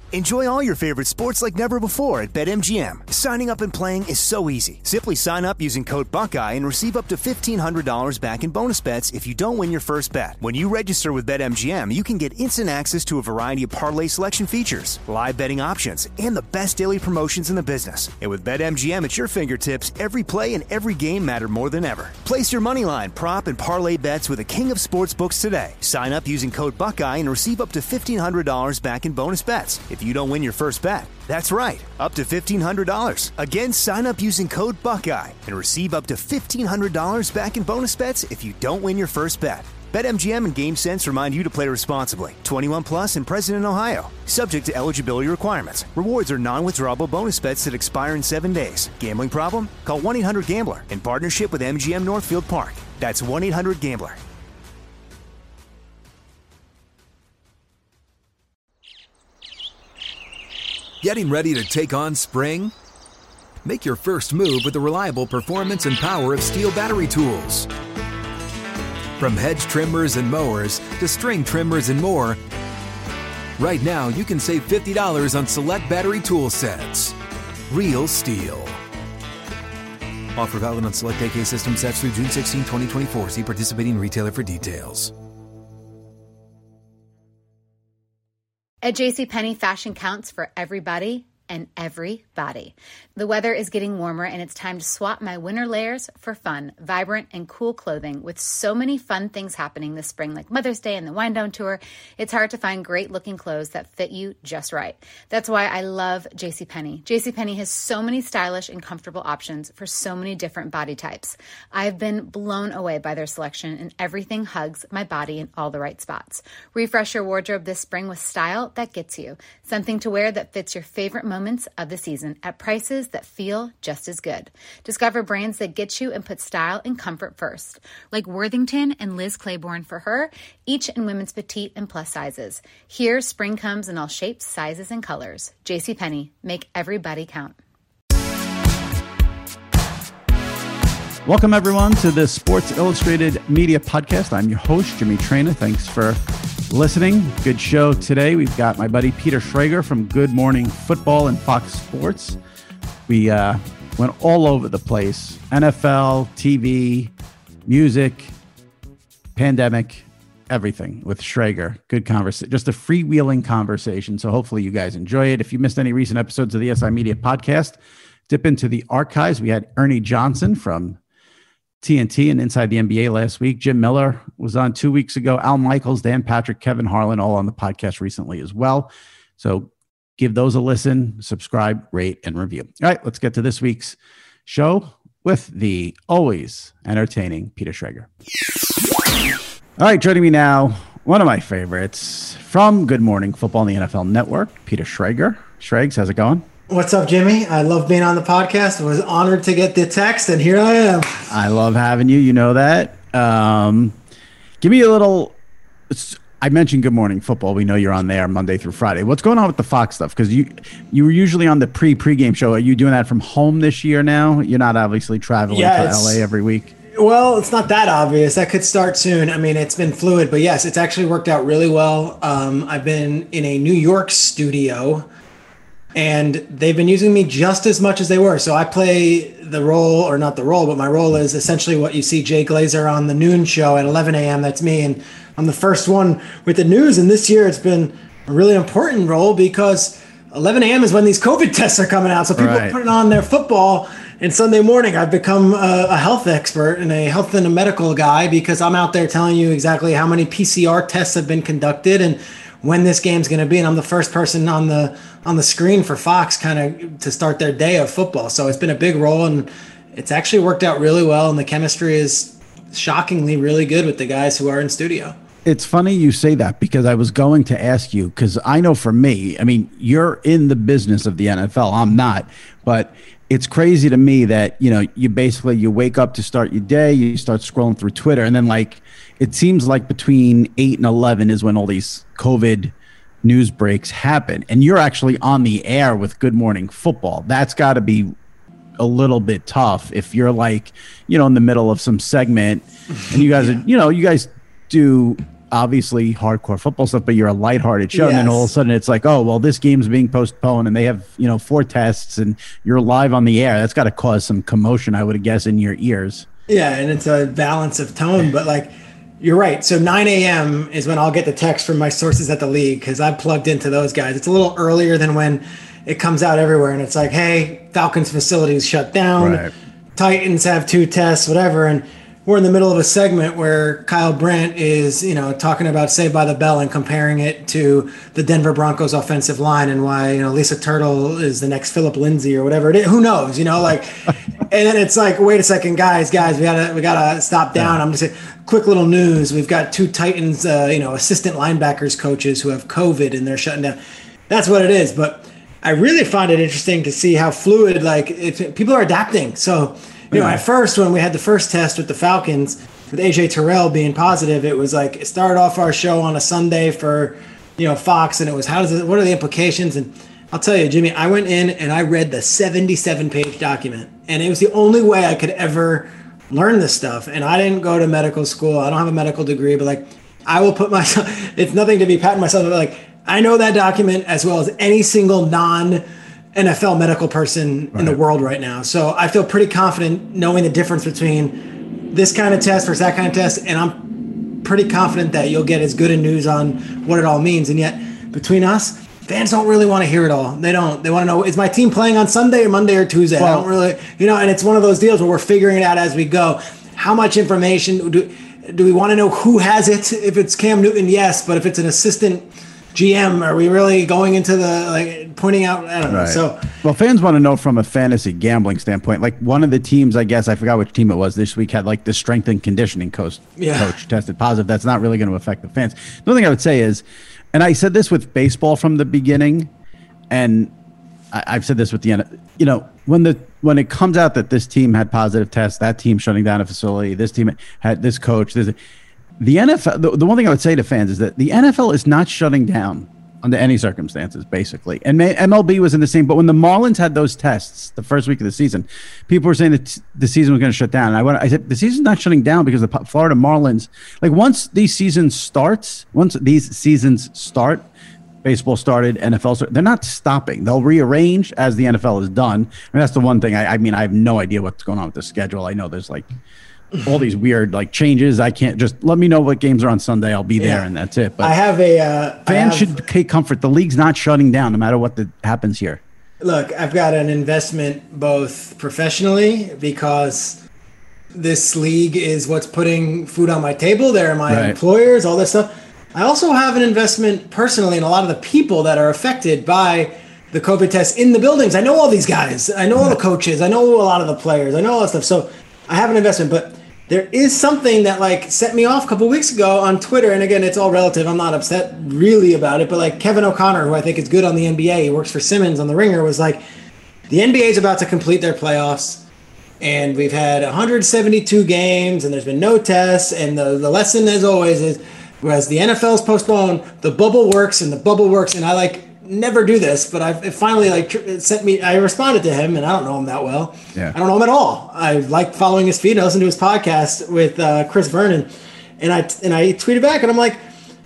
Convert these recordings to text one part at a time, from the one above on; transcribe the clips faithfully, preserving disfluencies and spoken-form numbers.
Enjoy all your favorite sports like never before at BetMGM. Signing up and playing is so easy. Simply sign up using code Buckeye and receive up to fifteen hundred dollars back in bonus bets if you don't win your first bet. When you register with BetMGM, you can get instant access to a variety of parlay selection features, live betting options, and the best daily promotions in the business. And with BetMGM at your fingertips, every play and every game matter more than ever. Place your moneyline, prop, and parlay bets with the king of sportsbooks today. Sign up using code Buckeye and receive up to fifteen hundred dollars back in bonus bets if you don't win your first bet. That's right, up to fifteen hundred dollars. Again, sign up using code Buckeye and receive up to fifteen hundred dollars back in bonus bets if you don't win your first bet. BetMGM and GameSense remind you to play responsibly. twenty-one plus and present in Ohio. Subject to eligibility requirements. Rewards are non-withdrawable bonus bets that expire in seven days. Gambling problem? Call one eight hundred gambler in partnership with M G M Northfield Park. That's one eight hundred gambler. Getting ready to take on spring? Make your first move with the reliable performance and power of Steel battery tools. From hedge trimmers and mowers to string trimmers and more, right now you can save fifty dollars on select battery tool sets. Real Steel. Offer valid on select A K system sets through June sixteenth, twenty twenty-four. See participating retailer for details. At JCPenney, fashion counts for everybody and everybody. The weather is getting warmer and it's time to swap my winter layers for fun, vibrant, and cool clothing. With so many fun things happening this spring, like Mother's Day and the Wind Down Tour, it's hard to find great looking clothes that fit you just right. That's why I love JCPenney. JCPenney has so many stylish and comfortable options for so many different body types. I've been blown away by their selection, and everything hugs my body in all the right spots. Refresh your wardrobe this spring with style that gets you. Something to wear that fits your favorite moments of the season at prices that feel just as good. Discover brands that get you and put style and comfort first, like Worthington and Liz Claiborne for her, each in women's petite and plus sizes. Here, spring comes in all shapes, sizes, and colors. JCPenney, make everybody count. Welcome, everyone, to the Sports Illustrated Media Podcast. I'm your host, Jimmy Traina. Thanks for listening. Good show today. We've got my buddy Peter Schrager from Good Morning Football and Fox Sports. We uh, went all over the place. N F L, T V, music, pandemic, everything with Schrager. Good conversation. Just a freewheeling conversation. So hopefully you guys enjoy it. If you missed any recent episodes of the S I Media Podcast, dip into the archives. We had Ernie Johnson from T N T and Inside the N B A last week. Jim Miller was on two weeks ago. Al Michaels, Dan Patrick, Kevin Harlan, all on the podcast recently as well. So give those a listen, subscribe, rate, and review. All right, let's get to this week's show with the always entertaining Peter Schrager. All right, joining me now, one of my favorites from Good Morning Football and the N F L Network, Peter Schrager. Schrags, how's it going? What's up, Jimmy? I love being on the podcast. I was honored to get the text, and here I am. I love having you. You know that. Um, give me a little. I mentioned Good Morning Football. We know you're on there Monday through Friday. What's going on with the Fox stuff? Because you you were usually on the pre pregame show. Are you doing that from home this year now? You're not obviously traveling yeah, to L A every week. Well, it's not that obvious. That could start soon. I mean, it's been fluid, but yes, it's actually worked out really well. Um, I've been in a New York studio, and they've been using me just as much as they were. So I play the role, or not the role, but my role is essentially what you see Jay Glazer on the noon show at eleven a.m. That's me. And I'm the first one with the news. And this year it's been a really important role because eleven a.m. is when these COVID tests are coming out. So people Right. are putting on their football. And Sunday morning, I've become a, a health expert and a health and a medical guy because I'm out there telling you exactly how many P C R tests have been conducted and when this game's going to be. And I'm the first person on the on the screen for Fox kind of to start their day of football. So it's been a big role, and it's actually worked out really well. And the chemistry is shockingly really good with the guys who are in studio. It's funny you say that because I was going to ask you, because I know for me, I mean, you're in the business of the N F L. I'm not, but it's crazy to me that, you know, you basically, you wake up to start your day, you start scrolling through Twitter, and then like, it seems like between eight and eleven is when all these COVID news breaks happen. And you're actually on the air with Good Morning Football. That's got to be a little bit tough if you're like, you know, in the middle of some segment and you guys, yeah. are, you know, you guys do obviously hardcore football stuff, but you're a lighthearted show. Yes. And then all of a sudden it's like, oh, well, this game's being postponed and they have, you know, four tests and you're live on the air. That's got to cause some commotion, I would guess, in your ears. Yeah. And it's a balance of tone, but like, you're right. So nine a.m. is when I'll get the text from my sources at the league because I'm plugged into those guys. It's a little earlier than when it comes out everywhere. And it's like, hey, Falcons facilities shut down. Right. Titans have two tests, whatever. And we're in the middle of a segment where Kyle Brandt is, you know, talking about Saved by the Bell and comparing it to the Denver Broncos offensive line and why, you know, Lisa Turtle is the next Philip Lindsay or whatever it is. Who knows, you know, like, and then it's like, wait a second, guys, guys, we gotta, we gotta stop down. Yeah. I'm just saying, quick little news. We've got two Titans, uh, you know, assistant linebackers coaches who have COVID and they're shutting down. That's what it is. But I really find it interesting to see how fluid, like, it, people are adapting. So, you know, at first, when we had the first test with the Falcons, with A J Terrell being positive, it was like, it started off our show on a Sunday for, you know, Fox, and it was, how does it, what are the implications? And I'll tell you, Jimmy, I went in and I read the seventy-seven page document, and it was the only way I could ever learn this stuff. And I didn't go to medical school. I don't have a medical degree, but like, I will put myself, it's nothing to be patting myself, but like, I know that document as well as any single non N F L medical person right. in the world right now. So I feel pretty confident knowing the difference between this kind of test versus that kind of test. And I'm pretty confident that you'll get as good a news on what it all means. And yet between us, fans don't really want to hear it all. They don't. They want to know, is my team playing on Sunday or Monday or Tuesday? Well, I don't really, you know, and it's one of those deals where we're figuring it out as we go. How much information do, do we want to know who has it? If it's Cam Newton, yes. But if it's an assistant G M, are we really going into the, like, pointing out? I don't know. Right. So, well, fans want to know from a fantasy gambling standpoint. Like, one of the teams, I guess, I forgot which team it was this week, had like the strength and conditioning coach, yeah. coach tested positive. That's not really going to affect the fans. The only thing I would say is, and I said this with baseball from the beginning, and I, I've said this with the end. You know, when the when it comes out that this team had positive tests, that team shutting down a facility, this team had this coach, this. The N F L, the, the one thing I would say to fans is that the N F L is not shutting down under any circumstances, basically. And may, M L B was in the same, but when the Marlins had those tests the first week of the season, people were saying that the season was going to shut down. And I, went, I said, the season's not shutting down because the Florida Marlins, like once these seasons starts, once these seasons start, baseball started, N F L started, they're not stopping. They'll rearrange as the N F L is done. And that's the one thing. I, I mean, I have no idea what's going on with the schedule. I know there's like all these weird like changes. I can't just let me know what games are on Sunday. I'll be there, yeah. and that's it. But I have a uh, fans have, should take comfort. The league's not shutting down, no matter what the, happens here. Look, I've got an investment both professionally because this league is what's putting food on my table. They're my right. employers, all this stuff. I also have an investment personally in a lot of the people that are affected by the COVID tests in the buildings. I know all these guys. I know all the coaches. I know a lot of the players. I know all that stuff. So I have an investment, but there is something that like set me off a couple of weeks ago on Twitter. And again, it's all relative. I'm not upset really about it, but like Kevin O'Connor, who I think is good on the N B A, he works for Simmons on The Ringer, was like, the N B A is about to complete their playoffs and we've had one hundred seventy-two games and there's been no tests. And the, the lesson as always is, whereas the N F L is postponed, the bubble works and the bubble works. And I like never do this, but I've it finally like it sent me, I responded to him and I don't know him that well. Yeah. I don't know him at all. I like following his feed. I listened to his podcast with uh, Chris Vernon and I, and I tweeted back and I'm like,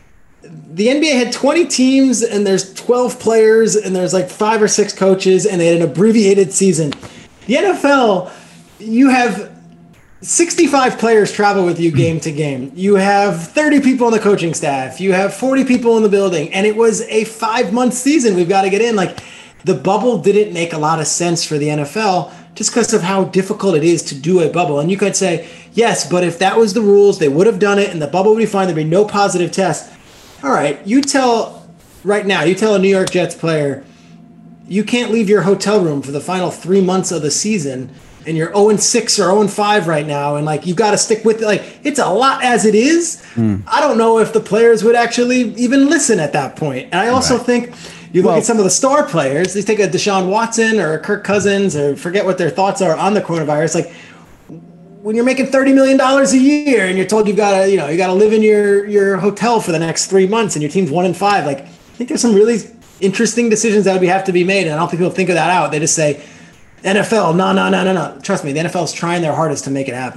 the N B A had twenty teams and there's twelve players and there's like five or six coaches and they had an abbreviated season. The N F L, you have sixty-five players travel with you game to game. You have thirty people on the coaching staff. You have forty people in the building. And it was a five-month season. We've got to get in. Like, the bubble didn't make a lot of sense for the N F L just because of how difficult it is to do a bubble. And you could say, yes, but if that was the rules, they would have done it and the bubble would be fine. There'd be no positive tests. All right, you tell right now, you tell a New York Jets player, you can't leave your hotel room for the final three months of the season and you're oh and six or oh and five right now, and like you got to stick with it. Like, it's a lot as it is. Mm. I don't know if the players would actually even listen at that point. And I also right. think you look well, at some of the star players. They take a Deshaun Watson or a Kirk Cousins, or forget what their thoughts are on the coronavirus. Like, when you're making thirty million dollars a year and you're told you got to, you know, you got to live in your your hotel for the next three months and your team's one and five. Like, I think there's some really interesting decisions that would have to be made, and I don't think people think of that out. They just say, N F L, no, no, no, no, no. Trust me, the N F L is trying their hardest to make it happen.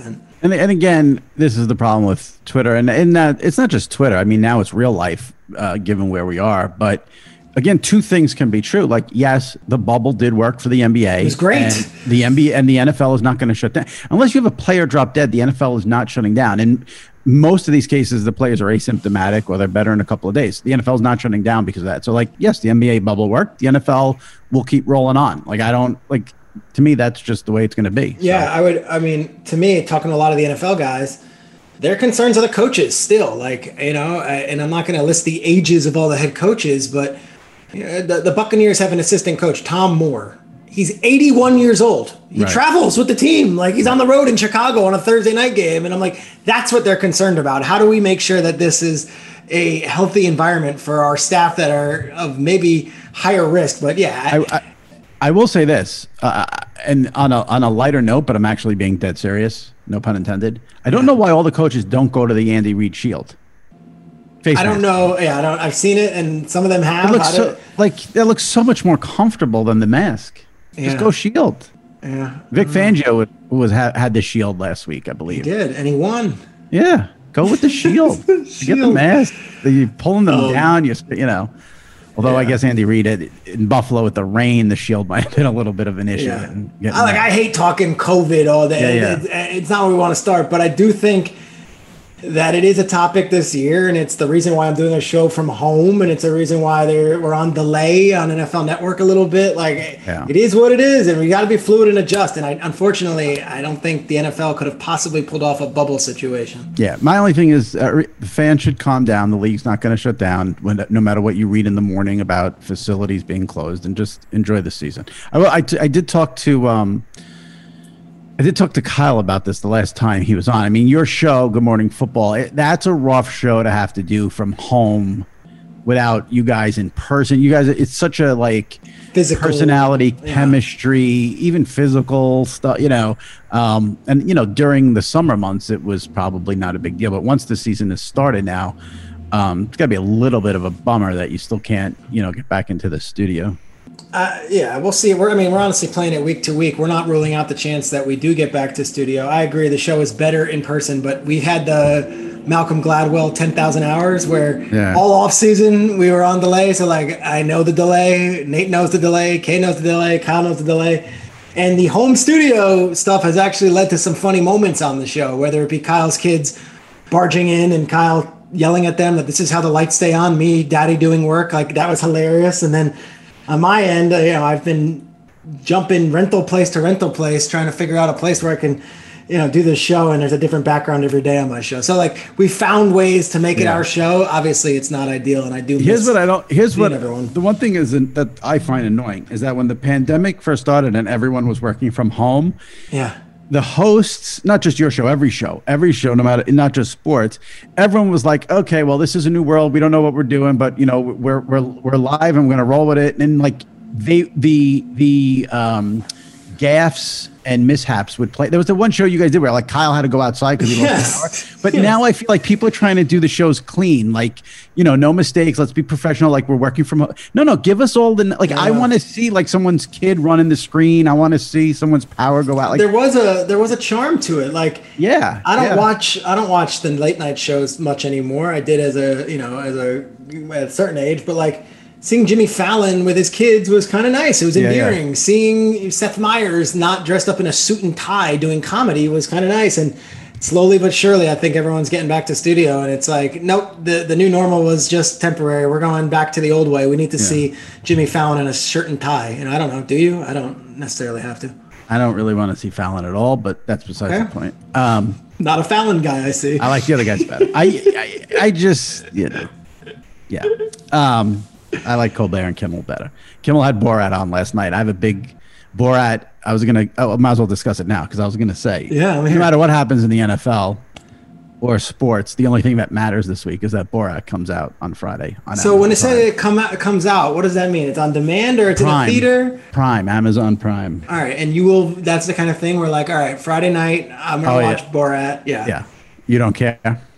And and again, this is the problem with Twitter, and and that it's not just Twitter. I mean, now it's real life, uh, given where we are. But again, two things can be true. Like, yes, the bubble did work for the N B A. It was great. And the N B A and the N F L is not going to shut down unless you have a player drop dead. The N F L is not shutting down. And most of these cases, the players are asymptomatic or they're better in a couple of days. The N F L is not shutting down because of that. So, like, yes, the N B A bubble worked. The N F L will keep rolling on. Like, I don't like. To me, that's just the way it's going to be. Yeah, so. I would. I mean, to me, talking to a lot of the N F L guys, their concerns are the coaches still. Like, you know, and I'm not going to list the ages of all the head coaches, but you know, the, the Buccaneers have an assistant coach, Tom Moore. He's eighty-one years old. He right. travels with the team. Like, he's on the road in Chicago on a Thursday night game. And I'm like, that's what they're concerned about. How do we make sure that this is a healthy environment for our staff that are of maybe higher risk? But yeah, I, I, I will say this, uh, and on a on a lighter note, but I'm actually being dead serious. No pun intended. I don't know why all the coaches don't go to the Andy Reid Shield. Face I don't mask. know. Yeah, I don't. I've seen it, and some of them have. It looks so, like it looks so much more comfortable than the mask. Yeah. Just go Shield. Yeah. Vic Fangio was had, had the Shield last week, I believe. He did, and he won. Yeah, go with the Shield. shield. Get the mask. You're pulling them oh. down. You you know. Although yeah. I guess Andy Reid had, in Buffalo with the rain, the Shield might have been a little bit of an issue. Yeah. I like. I hate talking COVID all day. Yeah, yeah. It's, it's not where we want to start, but I do think that it is a topic this year, and it's the reason why I'm doing a show from home, and it's the reason why they're, we're on delay on N F L Network a little bit. Like, yeah. it is what it is, and we got to be fluid and adjust. And I, unfortunately, I don't think the N F L could have possibly pulled off a bubble situation. Yeah, my only thing is uh, the fans should calm down. The league's not going to shut down when, no matter what you read in the morning about facilities being closed, and just enjoy the season. I, I, I did talk to... Um, I did talk to Kyle about this the last time he was on. I mean, your show, Good Morning Football, it, that's a rough show to have to do from home without you guys in person. You guys, it's such a like physical personality, yeah. chemistry, even physical stuff, you know. Um, and, you know, during the summer months, it was probably not a big deal. But once the season has started now, um, it's got to be a little bit of a bummer that you still can't, you know, get back into the studio. Uh, yeah, we'll see. We're, I mean, we're honestly playing it week to week. We're not ruling out the chance that we do get back to studio. I agree. The show is better in person, but we had the Malcolm Gladwell ten thousand hours where yeah. all off season we were on delay. So like, I know the delay. Nate knows the delay. Kay knows the delay. Kyle knows the delay. And the home studio stuff has actually led to some funny moments on the show, whether it be Kyle's kids barging in and Kyle yelling at them that this is how the lights stay on, me, daddy doing work. Like, that was hilarious. And then on my end, you know, I've been jumping rental place to rental place, trying to figure out a place where I can, you know, do this show. And there's a different background every day on my show. So like, we found ways to make it yeah. our show. Obviously, it's not ideal, and I do. Here's what I don't. Here's what everyone. The one thing is that I find annoying is that when the pandemic first started and everyone was working from home. Yeah. The hosts, not just your show, every show, every show, no matter, not just sports, everyone was like, okay, well, this is a new world. We don't know what we're doing, but you know, we're we're we're live and we're gonna roll with it. And like they the the um, gaffes and mishaps would play. There was the one show you guys did where like Kyle had to go outside because he yes. lost the power. But yes. now I feel like people are trying to do the shows clean, like, you know, no mistakes. Let's be professional. Like, we're working from home. No, no, give us all the like. Yeah. I want to see like someone's kid running the screen. I want to see someone's power go out. Like, there was a there was a charm to it. Like, yeah, I don't yeah. watch I don't watch the late night shows much anymore. I did as a you know as a at a certain age, but like. Seeing Jimmy Fallon with his kids was kind of nice. It was endearing. Yeah, yeah. Seeing Seth Meyers not dressed up in a suit and tie doing comedy was kind of nice. And slowly but surely, I think everyone's getting back to studio. And it's like, nope, the, the new normal was just temporary. We're going back to the old way. We need to yeah. see Jimmy Fallon in a shirt and tie. And I don't know, do you? I don't necessarily have to. I don't really want to see Fallon at all, but that's besides okay. the point. Um, not a Fallon guy, I see. I like the other guys better. I, I I just, you know, yeah. Um, I like Colbert and Kimmel better. Kimmel had Borat on last night. I have a big Borat. I was going to, oh, I might as well discuss it now because I was going to say, yeah, no matter what happens in the N F L or sports, the only thing that matters this week is that Borat comes out on Friday. On so Amazon when it say it come out, it comes out, what does that mean? It's on demand or it's Prime. in a theater? Prime, Amazon Prime. All right. And you will, that's the kind of thing where like, all right, Friday night, I'm going to oh, watch yeah. Borat. Yeah. Yeah. You don't care?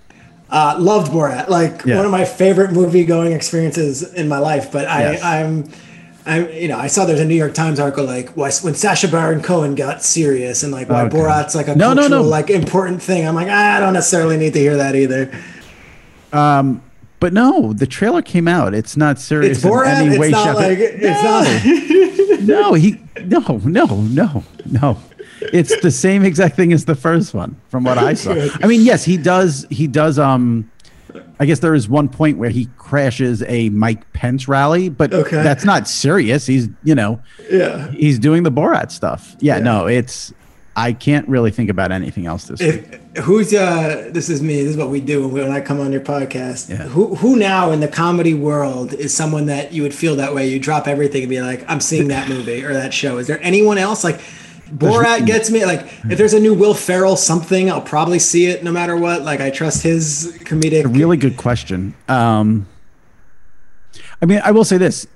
Uh, loved Borat, like yeah. one of my favorite movie going experiences in my life. But I, yes. I'm, I, you know, I saw there's a New York Times article like when Sacha Baron Cohen got serious and like why okay. Borat's like a no, cultural, no, no. like important thing. I'm like, ah, I don't necessarily need to hear that either. Um, but no, the trailer came out. It's not serious. It's Borat. In any way, it's not like no. it's not. no, he no, no, no, no. It's the same exact thing as the first one, from what I saw. I mean, yes, he does. He does. Um, I guess there is one point where he crashes a Mike Pence rally, but okay. that's not serious. He's, you know, yeah, he's doing the Borat stuff. Yeah, yeah. no, it's. I can't really think about anything else this if, week. Who's uh? This is me. This is what we do when I come on your podcast. Yeah. Who who now in the comedy world is someone that you would feel that way? You drop everything and be like, I'm seeing that movie or that show. Is there anyone else like? Borat gets me. Like, if there's a new Will Ferrell something, I'll probably see it no matter what. Like, I trust his comedic. A really good question. Um, I mean, I will say this.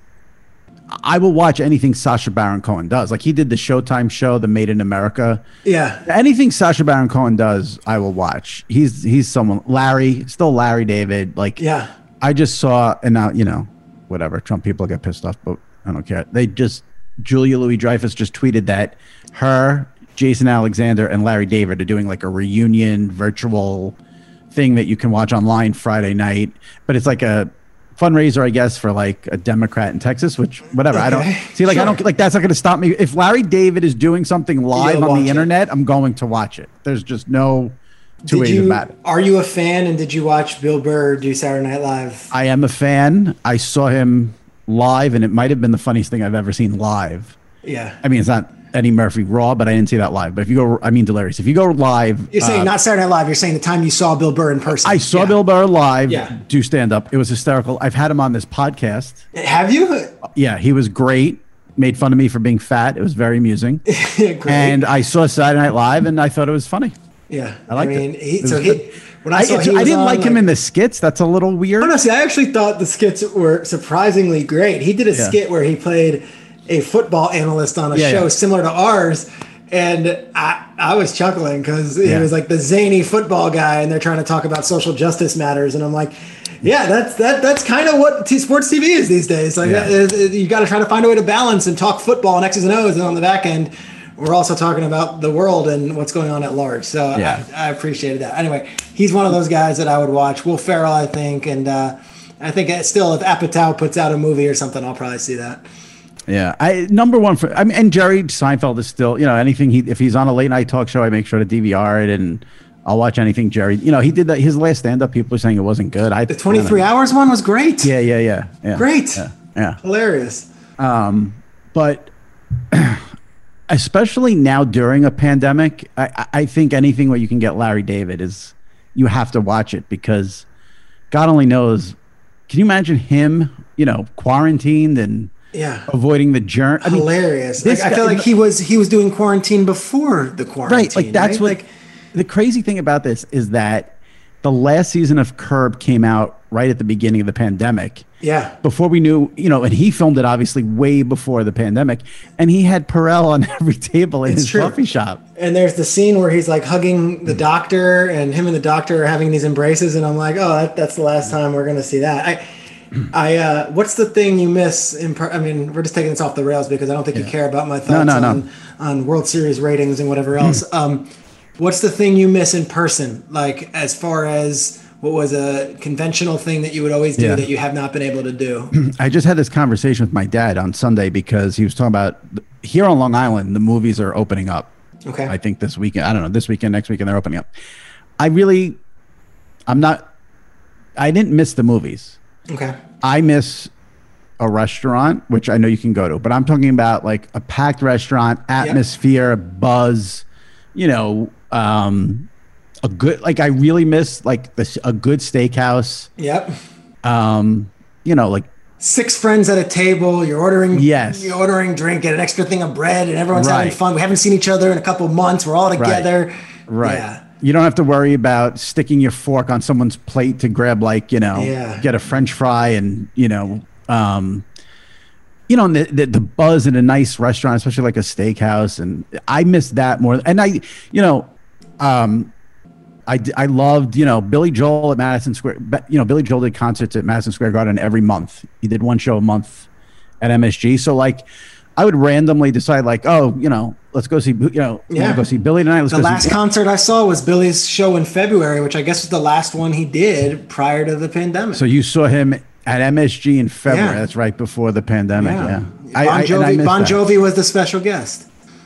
I will watch anything Sacha Baron Cohen does. Like, he did the Showtime show, the Made in America. Yeah. Anything Sacha Baron Cohen does, I will watch. He's he's someone. Larry, still Larry David. Like, yeah. I just saw, and now, you know, whatever. Trump people get pissed off, but I don't care. They just, Julia Louis-Dreyfus just tweeted that her, Jason Alexander, and Larry David are doing like a reunion virtual thing that you can watch online Friday night. But it's like a fundraiser, I guess, for like a Democrat in Texas, which whatever. Okay. I don't see like, sure. I don't like that's not going to stop me. If Larry David is doing something live on the internet, it. I'm going to watch it. There's just no two did ways you, about it. Are you a fan? And did you watch Bill Burr do Saturday Night Live? I am a fan. I saw him live, and it might have been the funniest thing I've ever seen live. Yeah. I mean, it's not Eddie Murphy Raw, but I didn't see that live. But if you go, I mean, Delirious. If you go live. You're saying uh, not Saturday Night Live. You're saying the time you saw Bill Burr in person. I saw yeah. Bill Burr live yeah. do stand up. It was hysterical. I've had him on this podcast. Have you? Yeah, he was great. Made fun of me for being fat. It was very amusing. Great. And I saw Saturday Night Live, and I thought it was funny. Yeah. I liked I mean, it. He, it so he, when I I, saw he I didn't on, like him like, in the skits. That's a little weird. Honestly, I actually thought the skits were surprisingly great. He did a yeah. skit where he played a football analyst on a yeah, show yeah. similar to ours. And I, I was chuckling because he yeah. was like the zany football guy, and they're trying to talk about social justice matters. And I'm like, yeah, that's that that's kind of what t- sports T V is these days. Like, yeah. uh, you got to try to find a way to balance and talk football and X's and O's, and on the back end, we're also talking about the world and what's going on at large. So yeah. I, I appreciated that. Anyway, he's one of those guys that I would watch. Will Ferrell, I think, and uh, I think still if Apatow puts out a movie or something, I'll probably see that. Yeah, I number one for I mean, and Jerry Seinfeld is still, you know, anything he if he's on a late night talk show, I make sure to D V R it, and I'll watch anything Jerry. You know, he did that his last stand up. People are saying it wasn't good. I the twenty-three hours one was great. Yeah, yeah, yeah, yeah. Great. Yeah, yeah. Hilarious. Um, but especially now during a pandemic, I, I think anything where you can get Larry David is you have to watch it because God only knows. Can you imagine him, you know, quarantined and yeah, avoiding the germ? I mean, hilarious. Like, I feel like he was he was doing quarantine before the quarantine. Right, like that's right? what. Like, the crazy thing about this is that the last season of Curb came out right at the beginning of the pandemic. Yeah. Before we knew, you know, and he filmed it obviously way before the pandemic, and he had Perel on every table in it's his true. coffee shop. And there's the scene where he's like hugging the doctor, and him and the doctor are having these embraces, and I'm like, oh, that, that's the last time we're gonna see that. I, I, uh, what's the thing you miss? In per- I mean, we're just taking this off the rails because I don't think yeah. you care about my thoughts no, no, on, no. on World Series ratings and whatever else. um, what's the thing you miss in person? Like as far as what was a conventional thing that you would always do yeah. that you have not been able to do? I just had this conversation with my dad on Sunday because he was talking about here on Long Island, the movies are opening up. Okay. I think this weekend, I don't know, this weekend, next weekend, they're opening up. I really, I'm not, I didn't miss the movies. Okay. I miss a restaurant, which I know you can go to, but I'm talking about like a packed restaurant, atmosphere, yep. buzz, you know, um, a good, like I really miss like this, a good steakhouse. Yep. Um, you know, like six friends at a table, you're ordering, yes. you're ordering drink, get an extra thing of bread, and everyone's right. having fun. We haven't seen each other in a couple of months. We're all together. Right. right. Yeah. You don't have to worry about sticking your fork on someone's plate to grab, like, you know, yeah. get a French fry and, you know, um, you know, the, the the buzz in a nice restaurant, especially like a steakhouse. And I miss that more. And I, you know, um, I, I loved, you know, Billy Joel at Madison Square. You know, Billy Joel did concerts at Madison Square Garden every month. He did one show a month. at M S G. So like, I would randomly decide like, oh, you know, let's go see, you know, yeah. go see Billy tonight. Let's the go last see- concert I saw was Billy's show in February, which I guess was the last one he did prior to the pandemic. So you saw him at M S G in February. Yeah. That's right before the pandemic. Yeah. yeah. Bon I, Jovi, I, I Bon that. Jovi was the special guest.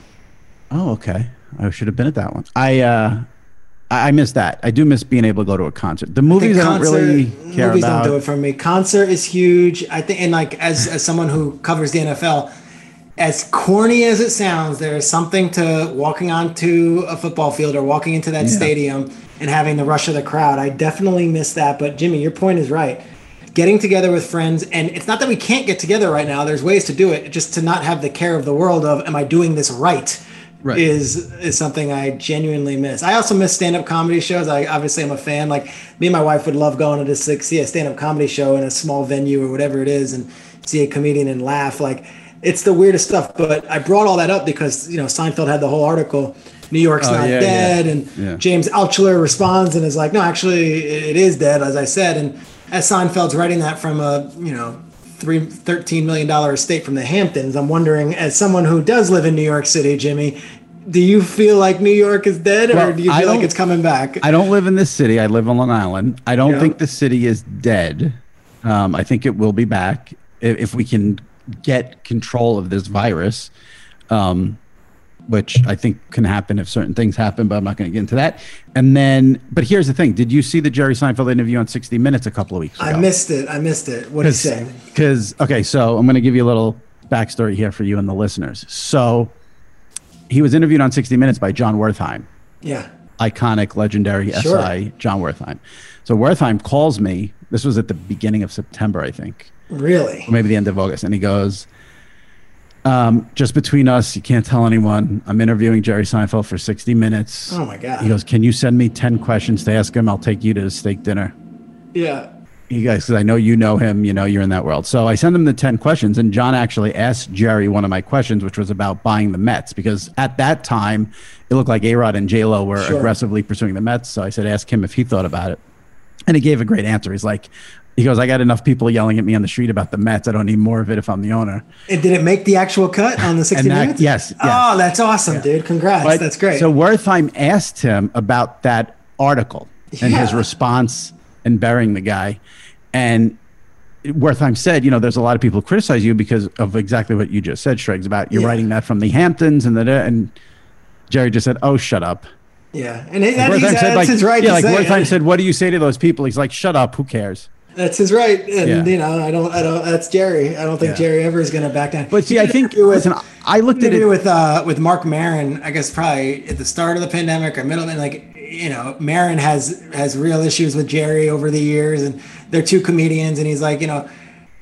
Oh, okay. I should have been at that one. I, uh, I miss that. I do miss being able to go to a concert. The movies I, I don't really care movies about. Movies don't do it for me. Concert is huge. I think, and like as as someone who covers the N F L, as corny as it sounds, there is something to walking onto a football field or walking into that yeah. stadium and having the rush of the crowd. I definitely miss that. But Jimmy, your point is right. Getting together with friends, and it's not that we can't get together right now. There's ways to do it. Just to not have the care of the world of, am I doing this right? Right. Is is something I genuinely miss. I also miss stand-up comedy shows. I obviously am a fan. Like me and my wife would love going to just like, see a stand-up comedy show in a small venue or whatever it is, and see a comedian and laugh. Like it's the weirdest stuff. But I brought all that up because you know Seinfeld had the whole article, New York's oh, not yeah, dead, yeah. and yeah. James Altucher responds and is like, no, actually it is dead, as I said. And as Seinfeld's writing that from a you know three thirteen million dollar estate from the Hamptons, I'm wondering, as someone who does live in New York City, Jimmy, do you feel like New York is dead, or well, do you feel like it's coming back? I don't live in this city. I live on Long Island. I don't yeah. think the city is dead. Um, I think it will be back if, if we can get control of this virus, um, which I think can happen if certain things happen, but I'm not going to get into that. And then, but here's the thing. Did you see the Jerry Seinfeld interview on sixty minutes a couple of weeks ago? I missed it. I missed it. What did he say? Because, okay, so I'm going to give you a little backstory here for you and the listeners. So, he was interviewed on sixty minutes by John Wertheim. Yeah. Iconic, legendary sure. S I, John Wertheim. So Wertheim calls me. This was at the beginning of September, I think. Really? Or maybe the end of August. And he goes, um, just between us, you can't tell anyone. I'm interviewing Jerry Seinfeld for sixty minutes. Oh, my God. He goes, can you send me ten questions to ask him? I'll take you to the steak dinner. Yeah. You guys, because I know you know him, you know, you're in that world. So I send him the ten questions, and John actually asked Jerry one of my questions, which was about buying the Mets, because at that time, it looked like A-Rod and J-Lo were sure. aggressively pursuing the Mets. So I said, ask him if he thought about it. And he gave a great answer. He's like, he goes, I got enough people yelling at me on the street about the Mets. I don't need more of it if I'm the owner. And did it make the actual cut on the sixty that, minutes? Yes, yes. Oh, that's awesome, yeah. dude. Congrats. But, that's great. So Wertheim asked him about that article and yeah. his response and burying the guy. And Wertheim said, you know, there's a lot of people who criticize you because of exactly what you just said, Shregs, about you're yeah. writing that from the Hamptons and that. And Jerry just said, oh, shut up. Yeah. And that, he's, said, that's like, his right yeah, to like say Wertheim it. said, what do you say to those people? He's like, shut up. Who cares? That's his right. And, yeah. you know, I don't, I don't, that's Jerry. I don't think yeah. Jerry ever is going to back down. But see, I think, with, listen, I looked at it with, uh, with Mark Maron, I guess probably at the start of the pandemic or middle, and like, you know, Maron has, has real issues with Jerry over the years, and they're two comedians. And he's like, you know,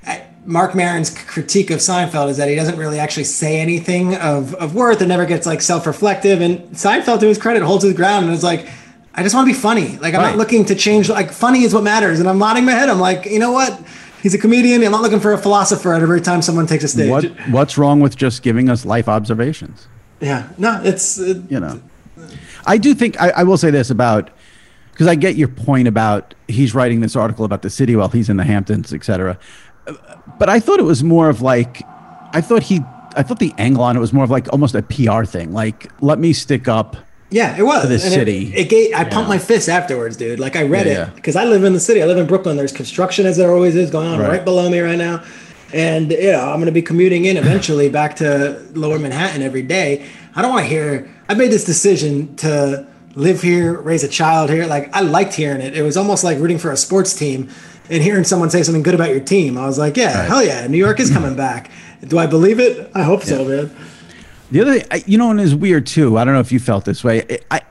Mark Maron's critique of Seinfeld is that he doesn't really actually say anything of, of worth and never gets like self-reflective. And Seinfeld, to his credit, holds his ground and is like, I just want to be funny. Like, I'm right. not looking to change. Like, funny is what matters. And I'm nodding my head. I'm like, you know what? He's a comedian. I'm not looking for a philosopher at every time someone takes a stage. What, what's wrong with just giving us life observations? Yeah. No, it's... It, you know. I do think... I, I will say this about... Because I get your point about he's writing this article about the city while he's in the Hamptons, et cetera. But I thought it was more of like... I thought he... I thought the angle on it was more of like almost a P R thing. Like, let me stick up... Yeah, it was. To this and city. It, it gave, I yeah. pumped my fist afterwards, dude. Like, I read yeah, it because yeah. I live in the city. I live in Brooklyn. There's construction, as there always is, going on right, right below me right now. And, you know, I'm going to be commuting in eventually back to Lower Manhattan every day. I don't want to hear... I made this decision to live here, raise a child here. Like, I liked hearing it. It was almost like rooting for a sports team and hearing someone say something good about your team. I was like, yeah, right. hell yeah, New York is coming back. Do I believe it? I hope yeah. so, man. The other thing, you know, and is weird too. I don't know if you felt this way. I,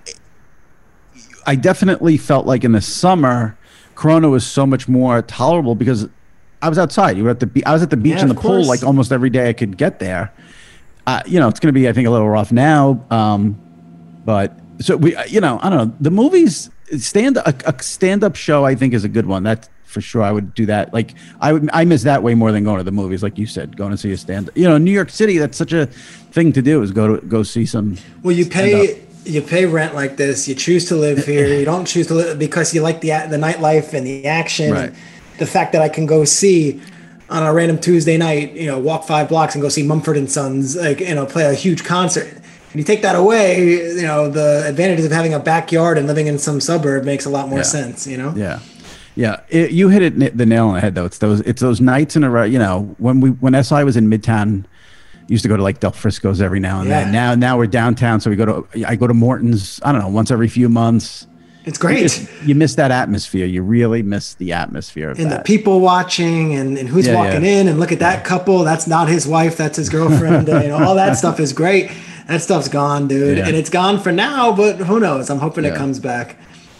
I definitely felt like in the summer, Corona was so much more tolerable because I was outside. You were at the be- I was at the beach yeah, and the course. pool like almost every day I could get there. Uh, you know, it's going to be, I think, a little rough now. Um, but so we, you know, I don't know. The movies stand a, a stand up show, I think, is a good one. That's for sure. I would do that. Like I would, I miss that way more than going to the movies. Like you said, going to see a stand. You know, New York City, that's such a thing to do is go to go see some. Well, you pay you pay rent like this. You choose to live here. You don't choose to live because you like the the nightlife and the action. Right. And the fact that I can go see on a random Tuesday night, you know, walk five blocks and go see Mumford and Sons, like, you know, play a huge concert. And you take that away, you know, the advantages of having a backyard and living in some suburb makes a lot more yeah. sense, you know? Yeah. Yeah. It, you hit it the nail on the head, though. It's those, it's those nights in a row, you know, when we, when S I was in Midtown, used to go to like Del Frisco's every now and yeah. then. Now, now we're downtown. So we go to, I go to Morton's, I don't know, once every few months. It's great. You, just, you miss that atmosphere. You really miss the atmosphere of and that. the people watching and, and who's yeah, walking yeah. in and look at that couple. That's not his wife. That's his girlfriend. you know, all that stuff is great. That stuff's gone, dude. Yeah. And it's gone for now, but who knows? I'm hoping Yeah. it comes back.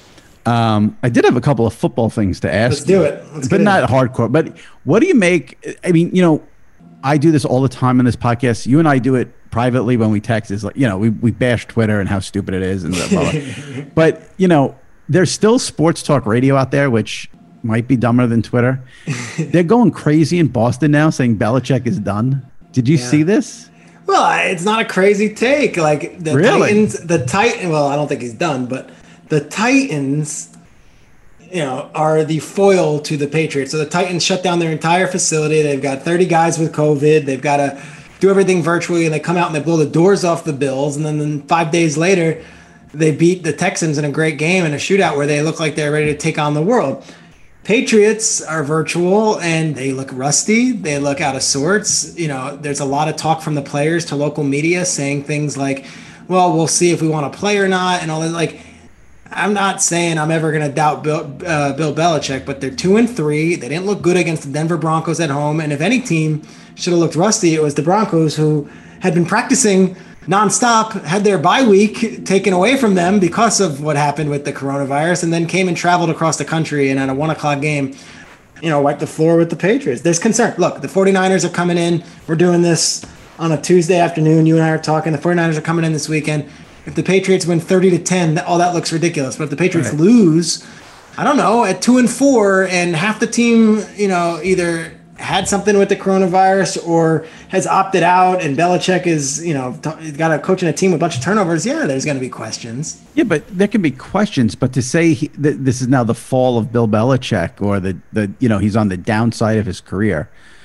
Um, I did have a couple of football things to ask. Let's do it. Let's but get not in. hardcore. But what do you make? I mean, you know, I do this all the time in this podcast. You and I do it privately when we text. Is like, you know, we we bash Twitter and how stupid it is, and blah, blah, blah. But you know, there's still sports talk radio out there, which might be dumber than Twitter. They're going crazy in Boston now, saying Belichick is done. Did you Yeah. see this? Well, it's not a crazy take. Like the Really? Titans, the Titan. Well, I don't think he's done, but the Titans, you know, are the foil to the Patriots. So the Titans shut down their entire facility. They've got thirty guys with COVID. They've got to do everything virtually, and they come out and they blow the doors off the Bills. And then, then five days later, they beat the Texans in a great game in a shootout where they look like they're ready to take on the world. Patriots are virtual and they look rusty. They look out of sorts. You know, there's a lot of talk from the players to local media saying things like, well, we'll see if we want to play or not. And all that. Like, I'm not saying I'm ever going to doubt Bill, uh, Bill Belichick, but they're two and three. They didn't look good against the Denver Broncos at home. And if any team should have looked rusty, it was the Broncos, who had been practicing nonstop, had their bye week taken away from them because of what happened with the coronavirus, and then came and traveled across the country and at a one o'clock game, you know, wiped the floor with the Patriots. There's concern. Look, the 49ers are coming in. We're doing this on a Tuesday afternoon. You and I are talking. The 49ers are coming in this weekend. If the Patriots win thirty to ten, all that looks ridiculous. But if the Patriots Right. lose, I don't know, at two and four, and half the team, you know, either had something with the coronavirus or has opted out, and Belichick is, you know, t- got a coach and a team with a bunch of turnovers, yeah, there's going to be questions. Yeah, but there can be questions. But to say he, th- this is now the fall of Bill Belichick, or the, the you know, he's on the downside of his career,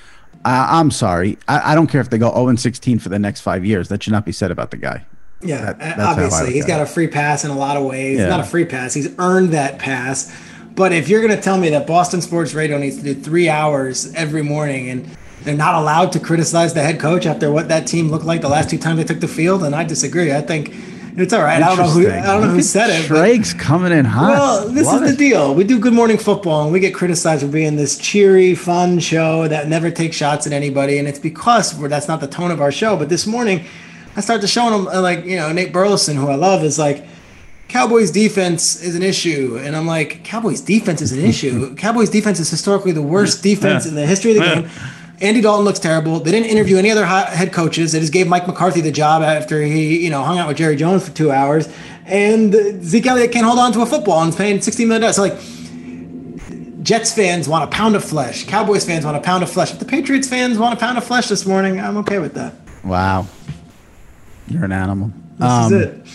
I, I'm sorry. I, I don't care if they go oh and sixteen for the next five years. That should not be said about the guy. Yeah, That- that's how I obviously. look He's at got it. a free pass in a lot of ways. Yeah. Not a free pass. He's earned that pass. But if you're going to tell me that Boston Sports Radio needs to do three hours every morning and they're not allowed to criticize the head coach after what that team looked like the last two times they took the field, then I disagree. I think it's all right. I don't know who I don't know who said it. but- Drake's coming in hot. Well, this Love is the it. deal. We do Good Morning Football, and we get criticized for being this cheery, fun show that never takes shots at anybody, and it's because we're, that's not the tone of our show. But this morning, I started showing them, uh, like, you know, Nate Burleson, who I love, is like, Cowboys defense is an issue. And I'm like, Cowboys defense is an issue. Cowboys defense is historically the worst defense in the history of the game. Andy Dalton looks terrible. They didn't interview any other hi- head coaches. They just gave Mike McCarthy the job after he, you know, hung out with Jerry Jones for two hours. And Zeke Elliott can't hold on to a football and is paying sixty million dollars. So, like, Jets fans want a pound of flesh. Cowboys fans want a pound of flesh. If the Patriots fans want a pound of flesh this morning, I'm okay with that. Wow. You're an animal. This Um, is it.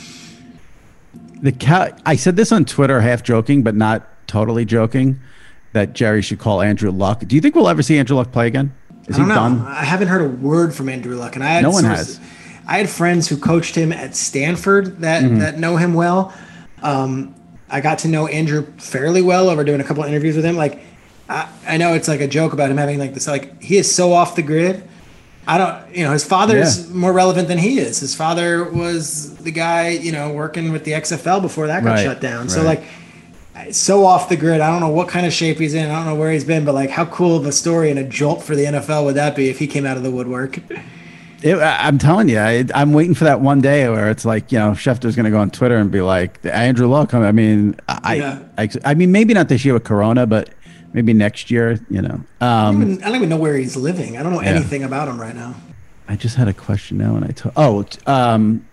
The cow. I said this on Twitter, half joking, but not totally joking, that Jerry should call Andrew Luck. Do you think we'll ever see Andrew Luck play again? Is I don't he know. done? I haven't heard a word from Andrew Luck, and I had No one sources- has. I had friends who coached him at Stanford that Mm-hmm. that know him well. Um, I got to know Andrew fairly well over doing a couple of interviews with him. Like, I, I know it's like a joke about him having like this. Like, he is so off the grid. I don't, you know, his father is Yeah. more relevant than he is. His father was the guy, you know, working with the X F L before that got Right, shut down. So, right. like, so off the grid. I don't know what kind of shape he's in. I don't know where he's been, but like, how cool of a story and a jolt for the N F L would that be if he came out of the woodwork? It, I- I'm telling you, I, I'm waiting for that one day where it's like, you know, Schefter's going to go on Twitter and be like, Andrew Luck. I mean, I, Yeah. I, I mean, maybe not this year with Corona, but maybe next year, you know. I, Um, don't even, I don't even know where he's living. I don't know Yeah. anything about him right now. I just had a question now, and I told. Oh, t- um,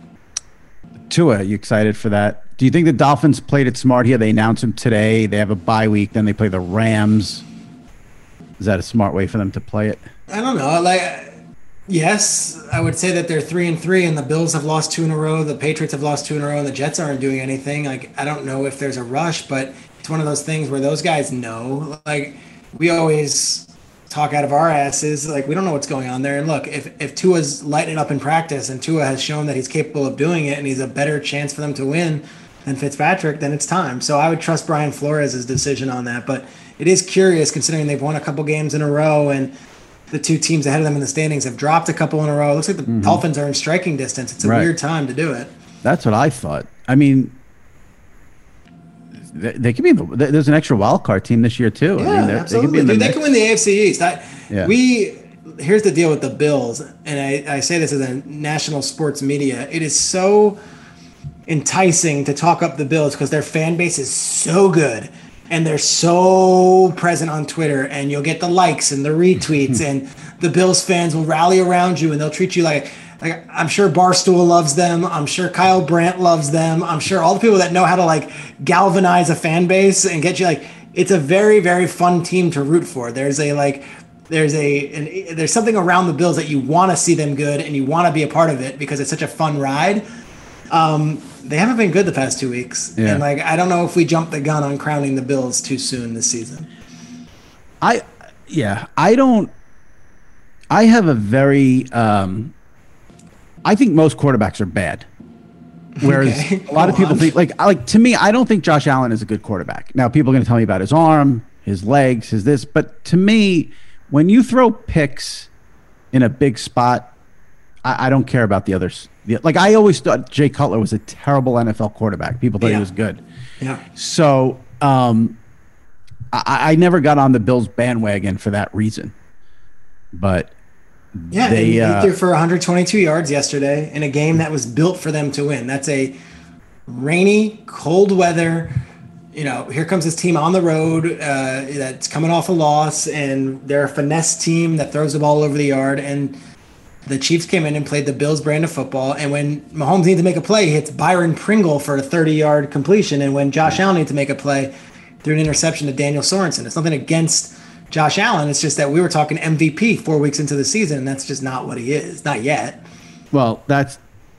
Tua, you excited for that? Do you think the Dolphins played it smart here? They announced him today. They have a bye week, then they play the Rams. Is that a smart way for them to play it? I don't know. Like, yes, I would say that they're three and three, and the Bills have lost two in a row. The Patriots have lost two in a row, and the Jets aren't doing anything. Like, I don't know if there's a rush, but it's one of those things where those guys know. Like, we always talk out of our asses. Like, we don't know what's going on there. And look, if, if Tua's lighting it up in practice and Tua has shown that he's capable of doing it and he's a better chance for them to win than Fitzpatrick, then it's time. So I would trust Brian Flores' decision on that. But it is curious considering they've won a couple games in a row and the two teams ahead of them in the standings have dropped a couple in a row. It looks like the mm-hmm. Dolphins are in striking distance. It's a right. weird time to do it. That's what I thought. I mean, they, they could be in the, there's an extra wild card team this year too. Yeah, I mean, absolutely. They, Dude, the they can win the A F C East. I, yeah. We here's the deal with the Bills, and I, I say this as a national sports media. It is so enticing to talk up the Bills because their fan base is so good. And they're so present on Twitter, and you'll get the likes and the retweets, and the Bills fans will rally around you, and they'll treat you like, like I'm sure Barstool loves them. I'm sure Kyle Brandt loves them. I'm sure all the people that know how to like galvanize a fan base and get you like, it's a very, very fun team to root for. There's a like, there's a, an, there's something around the Bills that you want to see them good, and you want to be a part of it because it's such a fun ride. Um, They haven't been good the past two weeks. Yeah. And, like, I don't know if we jumped the gun on crowning the Bills too soon this season. I, yeah, I don't, I have a very, um, I think most quarterbacks are bad. Whereas okay. a lot Go of people on. think, like, like, to me, I don't think Josh Allen is a good quarterback. Now, people are going to tell me about his arm, his legs, his this. But to me, when you throw picks in a big spot, I, I don't care about the others. Like, I always thought Jay Cutler was a terrible N F L quarterback. People thought yeah. he was good. Yeah. So um, I, I never got on the Bills bandwagon for that reason. But yeah, they he uh, threw for one hundred twenty-two yards yesterday in a game that was built for them to win. That's a rainy, cold weather. You know, here comes this team on the road uh, that's coming off a loss, and they're a finesse team that throws the ball over the yard. And the Chiefs came in and played the Bills brand of football. And when Mahomes needs to make a play, he hits Byron Pringle for a thirty-yard completion. And when Josh Allen needs to make a play, threw an interception to Daniel Sorensen. It's nothing against Josh Allen. It's just that we were talking M V P four weeks into the season, and that's just not what he is. Not yet. Well, that's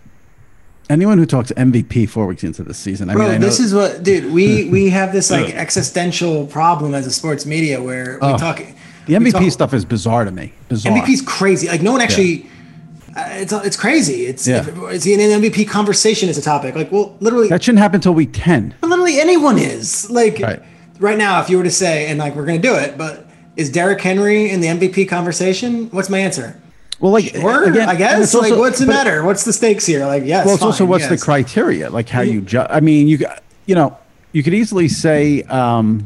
anyone who talks M V P four weeks into the season. I Bro, mean, I this is what, dude, we, we have this like existential problem as a sports media where we oh, talk. The M V P talk, stuff is bizarre to me. Bizarre. M V P's crazy. Like, no one actually. Yeah. Uh, it's it's crazy. It's yeah. Is he in an M V P conversation as a topic? Like, well, literally that shouldn't happen until week ten. Literally anyone is. Like right. right now, if you were to say, and like we're going to do it, but is Derrick Henry in the M V P conversation? What's my answer? Well, like sure, again, I guess. Also, like, what's the but, matter? What's the stakes here? Like, yes. Well, it's fine, also what's yes. the criteria? Like, how you judge? I mean, you you know, you could easily say um,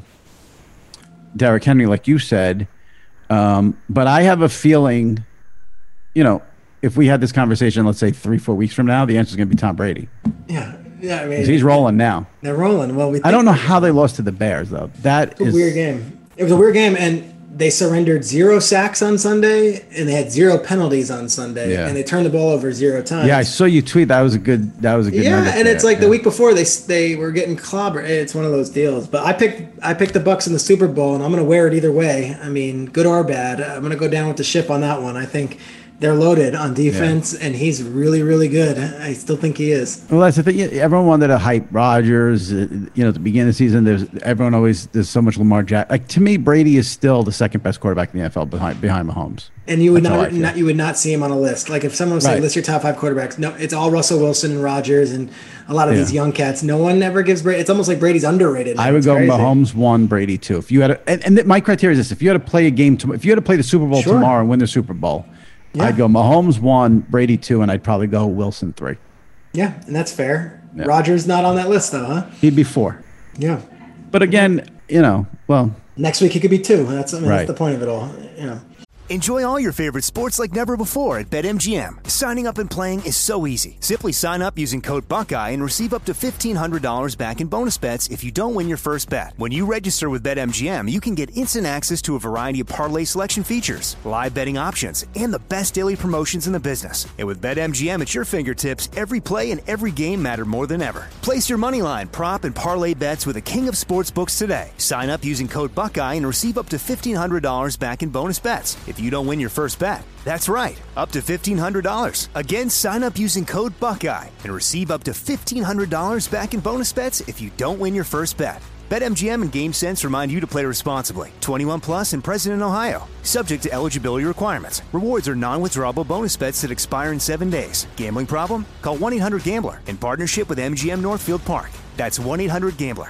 Derrick Henry, like you said, um, but I have a feeling, you know. If we had this conversation, let's say three, four weeks from now, the answer is going to be Tom Brady. Yeah, yeah. I mean, he's rolling now. They're rolling. Well, we. I don't know how they lost to the Bears, though. That is a weird game. It was a weird game, and they surrendered zero sacks on Sunday, and they had zero penalties on Sunday, yeah. and they turned the ball over zero times. Yeah, I saw you tweet. That was a good. That was a good. Yeah, and there. it's like yeah. the week before they they were getting clobbered. It's one of those deals. But I picked I picked the Bucs in the Super Bowl, and I'm going to wear it either way. I mean, good or bad, I'm going to go down with the ship on that one. I think. They're loaded on defense, yeah. and he's really, really good. I still think he is. Well, that's the thing. Everyone wanted to hype Rodgers. You know, at the beginning of the season, there's everyone always there's so much Lamar Jackson. Like to me, Brady is still the second best quarterback in the N F L behind behind Mahomes. And you would not, not you would not see him on a list. Like if someone was right. saying list your top five quarterbacks, no, it's all Russell Wilson and Rodgers and a lot of yeah. these young cats. No one ever gives Brady. It's almost like Brady's underrated. I would it's go crazy. Mahomes one, Brady two. If you had a, and, and my criteria is this: if you had to play a game, to, if you had to play the Super Bowl sure. tomorrow and win the Super Bowl. Yeah. I'd go Mahomes one, Brady two, and I'd probably go Wilson three. Yeah, and that's fair. Yeah. Rodgers not on that list, though, huh? He'd be four. Yeah. But again, you know, well. Next week he could be two. That's, I mean, right. that's the point of it all. You know. Enjoy all your favorite sports like never before at BetMGM. Signing up and playing is so easy. Simply sign up using code Buckeye and receive up to fifteen hundred dollars back in bonus bets if you don't win your first bet. When you register with BetMGM, you can get instant access to a variety of parlay selection features, live betting options, and the best daily promotions in the business. And with BetMGM at your fingertips, every play and every game matter more than ever. Place your moneyline, prop, and parlay bets with the king of sportsbooks today. Sign up using code Buckeye and receive up to fifteen hundred dollars back in bonus bets if you don't win your first bet. That's right, up to fifteen hundred dollars. Again, sign up using code Buckeye and receive up to fifteen hundred dollars back in bonus bets if you don't win your first bet. BetMGM and GameSense remind you to play responsibly. twenty-one plus and present in Ohio. Subject to eligibility requirements. Rewards are non-withdrawable bonus bets that expire in seven days. Gambling problem? Call one eight hundred gambler in partnership with M G M Northfield Park. That's one eight hundred gambler.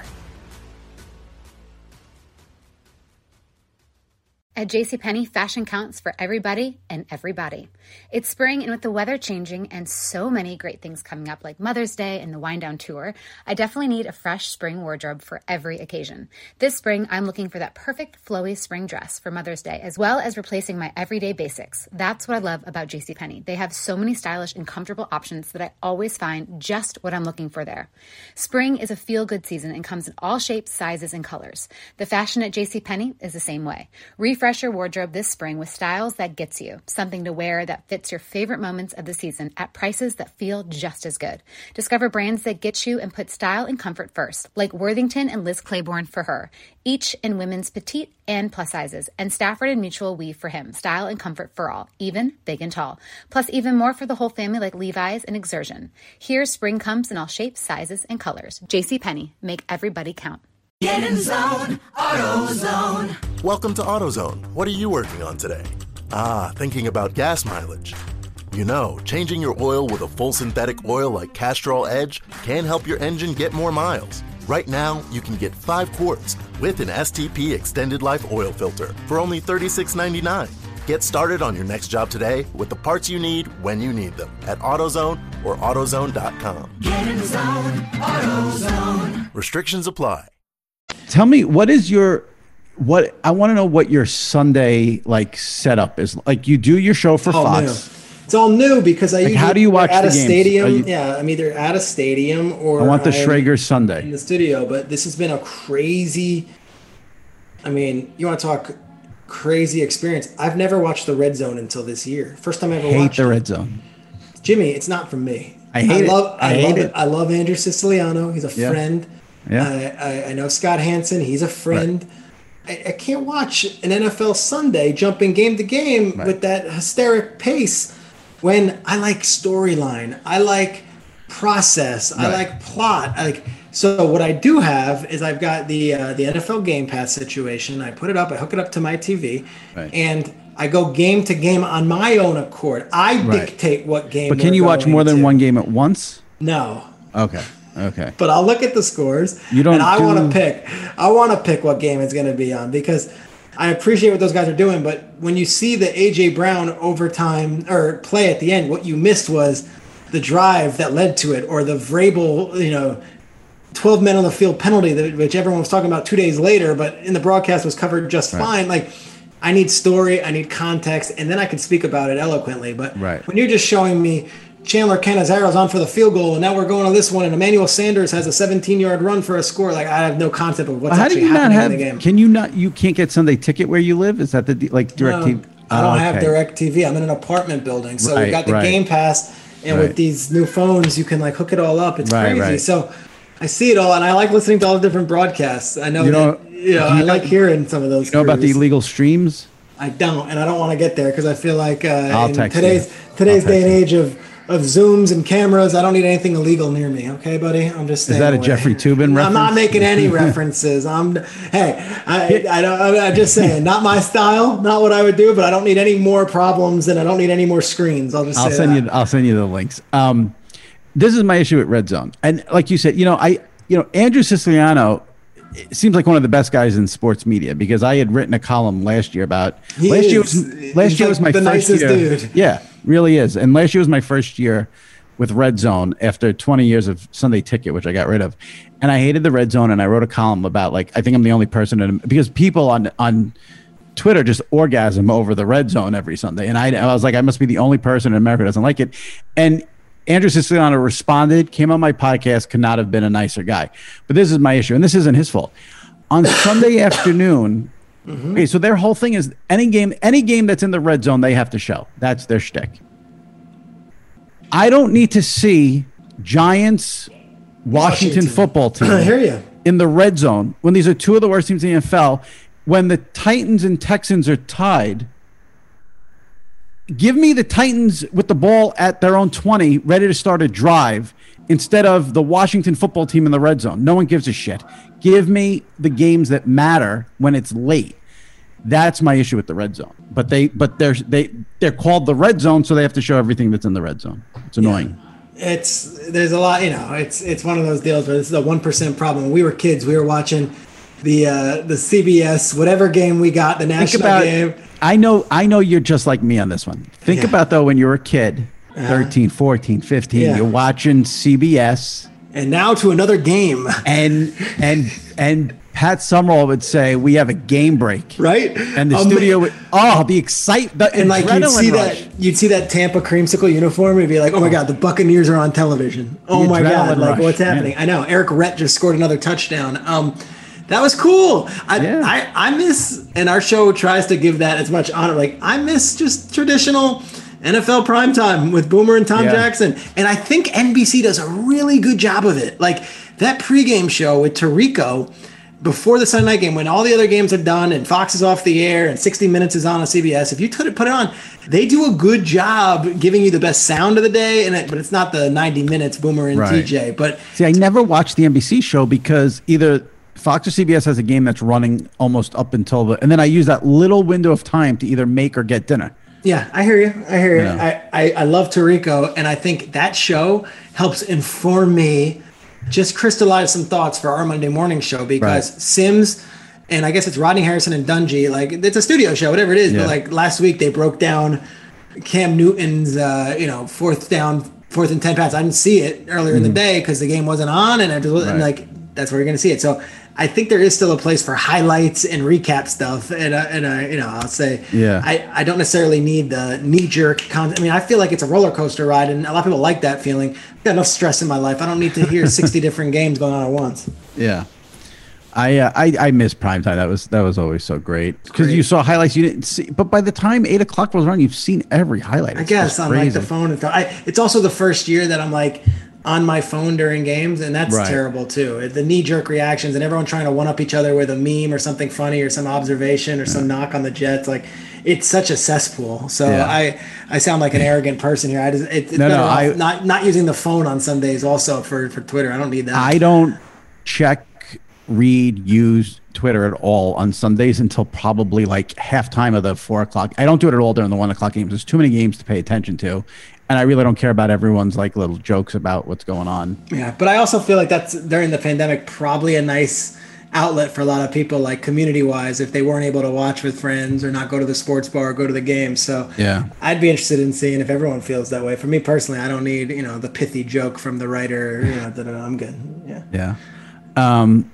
At JCPenney, fashion counts for everybody and everybody. It's spring, and with the weather changing and so many great things coming up like Mother's Day and the Wind Down Tour, I definitely need a fresh spring wardrobe for every occasion. This spring, I'm looking for that perfect flowy spring dress for Mother's Day, as well as replacing my everyday basics. That's what I love about JCPenney. They have so many stylish and comfortable options that I always find just what I'm looking for there. Spring is a feel-good season and comes in all shapes, sizes, and colors. The fashion at JCPenney is the same way. Refresh your wardrobe this spring with styles that gets you, something to wear that fits your favorite moments of the season at prices that feel just as good. Discover brands that get you and put style and comfort first, like Worthington and Liz Claiborne for her, each in women's petite and plus sizes, and Stafford and Mutual Weave for him, style and comfort for all, even big and tall. Plus even more for the whole family like Levi's and Exertion. Here, spring comes in all shapes, sizes, and colors. JCPenney, make everybody count. Get in zone, AutoZone. Welcome to AutoZone. What are you working on today? Ah, thinking about gas mileage. You know, changing your oil with a full synthetic oil like Castrol Edge can help your engine get more miles. Right now, you can get five quarts with an S T P Extended Life Oil Filter for only thirty-six ninety-nine. Get started on your next job today with the parts you need when you need them at AutoZone or AutoZone dot com. Get in zone, AutoZone. Restrictions apply. Tell me, what is your, what, I want to know what your Sunday, like, setup is. Like, you do your show for all Fox. New. It's all new because I like, usually how do you watch at the a games? stadium. You, yeah, I'm either at a stadium or I want the I'm Schrager Sunday in the studio. But this has been a crazy, I mean, you want to talk crazy experience. I've never watched the Red Zone until this year. First time I ever hate watched the it. Red Zone. Jimmy, it's not for me. I hate I love, it. I, I, hate love it. it. I love Andrew Siciliano. He's a Yeah. friend. Yeah. I, I, I know Scott Hansen. He's a friend. Right. I, I can't watch an N F L Sunday jumping game to game right. with that hysteric pace when I like storyline. I like process. Right. I like plot. I like so what I do have is I've got the uh, the N F L Game Pass situation. I put it up. I hook it up to my T V, right. and I go game to game on my own accord. I right. dictate what game. But can you watch more than to. one game at once? No. Okay. Okay. But I'll look at the scores. You don't. And I do... want to pick. I want to pick what game it's going to be on because I appreciate what those guys are doing. But when you see the A J Brown overtime or play at the end, what you missed was the drive that led to it, or the Vrabel, you know, twelve men on the field penalty, that, which everyone was talking about two days later, but in the broadcast was covered just right. fine. Like, I need story, I need context, and then I can speak about it eloquently. But right. when you're just showing me Chandler Canazaro's on for the field goal, and now we're going to this one, and Emmanuel Sanders has a seventeen-yard run for a score. Like, I have no concept of what's well, actually happening have, in the game. Can you not? You can't get Sunday Ticket where you live? Is that the like direct no, T V? I don't oh, have okay. direct T V. I'm in an apartment building, so right, we got the right. Game Pass, and right. with these new phones, you can like hook it all up. It's right, crazy. Right. So I see it all, and I like listening to all the different broadcasts. I know, you know, that, you know, I know, like hearing some of those. You know about the illegal streams? I don't, and I don't want to get there because I feel like uh, I'll in text today's you. today's day and you. age of. Of Zooms and cameras, I don't need anything illegal near me. Okay, buddy, I'm just. Is that a away. Jeffrey Toobin reference? I'm not making any references. I'm. Hey, I, I don't. I'm just saying, not my style, not what I would do. But I don't need any more problems, and I don't need any more screens. I'll just. I'll say send that. you. I'll send you the links. Um, this is my issue with Red Zone, and like you said, you know, I, you know, Andrew Siciliano seems like one of the best guys in sports media because I had written a column last year about he last is. year was last He's year like was my the first nicest year. Dude. Yeah, really is. And last year was my first year with Red Zone after twenty years of Sunday Ticket, which I got rid of. And I hated the Red Zone, and I wrote a column about like I think I'm the only person in, because people on on Twitter just orgasm over the Red Zone every Sunday, and I, I was like, I must be the only person in America who doesn't like it. And Andrew Siciliano responded, came on my podcast, could not have been a nicer guy. But this is my issue, and this isn't his fault. On Sunday afternoon, mm-hmm. okay, so their whole thing is any game, any game that's in the Red Zone, they have to show. That's their shtick. I don't need to see Giants, Washington, Washington. football team I hear you. in the Red Zone when these are two of the worst teams in the N F L. When the Titans and Texans are tied, give me the Titans with the ball at their own twenty, ready to start a drive, instead of the Washington football team in the red zone. No one gives a shit. Give me the games that matter when it's late. That's my issue with the red zone. But they, but they're they they're called the red zone, so they have to show everything that's in the red zone. It's annoying. Yeah. It's there's a lot, you know. It's it's one of those deals where this is a one percent problem. When we were kids, we were watching the uh, the C B S whatever game we got, the national about, game. I know I know you're just like me on this one. Think Yeah. about though when you were a kid, Uh-huh. thirteen, fourteen, fifteen, Yeah. you're watching C B S. And now to another game. And and and Pat Summerall would say, "We have a game break." Right? And the Um, studio would, oh, the excitement, And like you'd adrenaline see rush. that you'd see that Tampa creamsicle uniform and be like, oh my God, the Buccaneers are on television. Oh The my God, adrenaline like rush, what's happening? yeah. I know. Eric Rett just scored another touchdown. Um, that was cool. I, Yeah. I I miss, and our show tries to give that as much honor. Like I miss just traditional N F L primetime with Boomer and Tom Yeah. Jackson. And I think N B C does a really good job of it. Like that pregame show with Tirico before the Sunday night game, when all the other games are done and Fox is off the air and sixty minutes is on on C B S, if you put it, put it on, they do a good job giving you the best sound of the day. And it, but it's not the ninety minutes Boomer and Right. T J. But See, I never watched the N B C show because either Fox or C B S has a game that's running almost up until the, and then I use that little window of time to either make or get dinner. yeah, I hear you. I hear you. Yeah. I, I, I love Tirico, and I think that show helps inform me, just crystallize some thoughts for our Monday morning show because Right. Sims and I guess it's Rodney Harrison and Dungy, like it's a studio show, whatever it is. Yeah. But like last week they broke down Cam Newton's, uh, you know, fourth down, fourth and ten pass. I didn't see it earlier in the day because the game wasn't on, and I just wasn't Right. like that's where you're going to see it. So I think there is still a place for highlights and recap stuff. And, uh, and uh, you know, I'll say, Yeah. I, I don't necessarily need the knee jerk content. I mean, I feel like it's a roller coaster ride, and a lot of people like that feeling. I've got enough stress in my life. I don't need to hear sixty different games going on at once. Yeah. I, uh, I I miss primetime. That was that was always so great because great. you saw highlights you didn't see, but by the time eight o'clock was on, you've seen every highlight. I It's guess just on like crazy. the phone and stuff. I, it's also the first year that I'm like on my phone during games, and that's Right. terrible too. The knee jerk reactions and everyone trying to one up each other with a meme or something funny or some observation or some knock on the Jets. Like it's such a cesspool. So Yeah. I I sound like an arrogant person here. I just it, it's No, better no, off I- not not using the phone on some days also for for Twitter. I don't need that. I don't check, read, use Twitter at all on Sundays until probably like halftime of the four o'clock. I don't do it at all during the one o'clock games. There's too many games to pay attention to, and I really don't care about everyone's like little jokes about what's going on. Yeah, but I also feel like that's during the pandemic probably a nice outlet for a lot of people, like community wise, if they weren't able to watch with friends or not go to the sports bar or go to the game. So Yeah. I'd be interested in seeing if everyone feels that way. For me personally, I don't need, you know, the pithy joke from the writer, you know, da-da-da, I'm good. Yeah. Yeah. Um,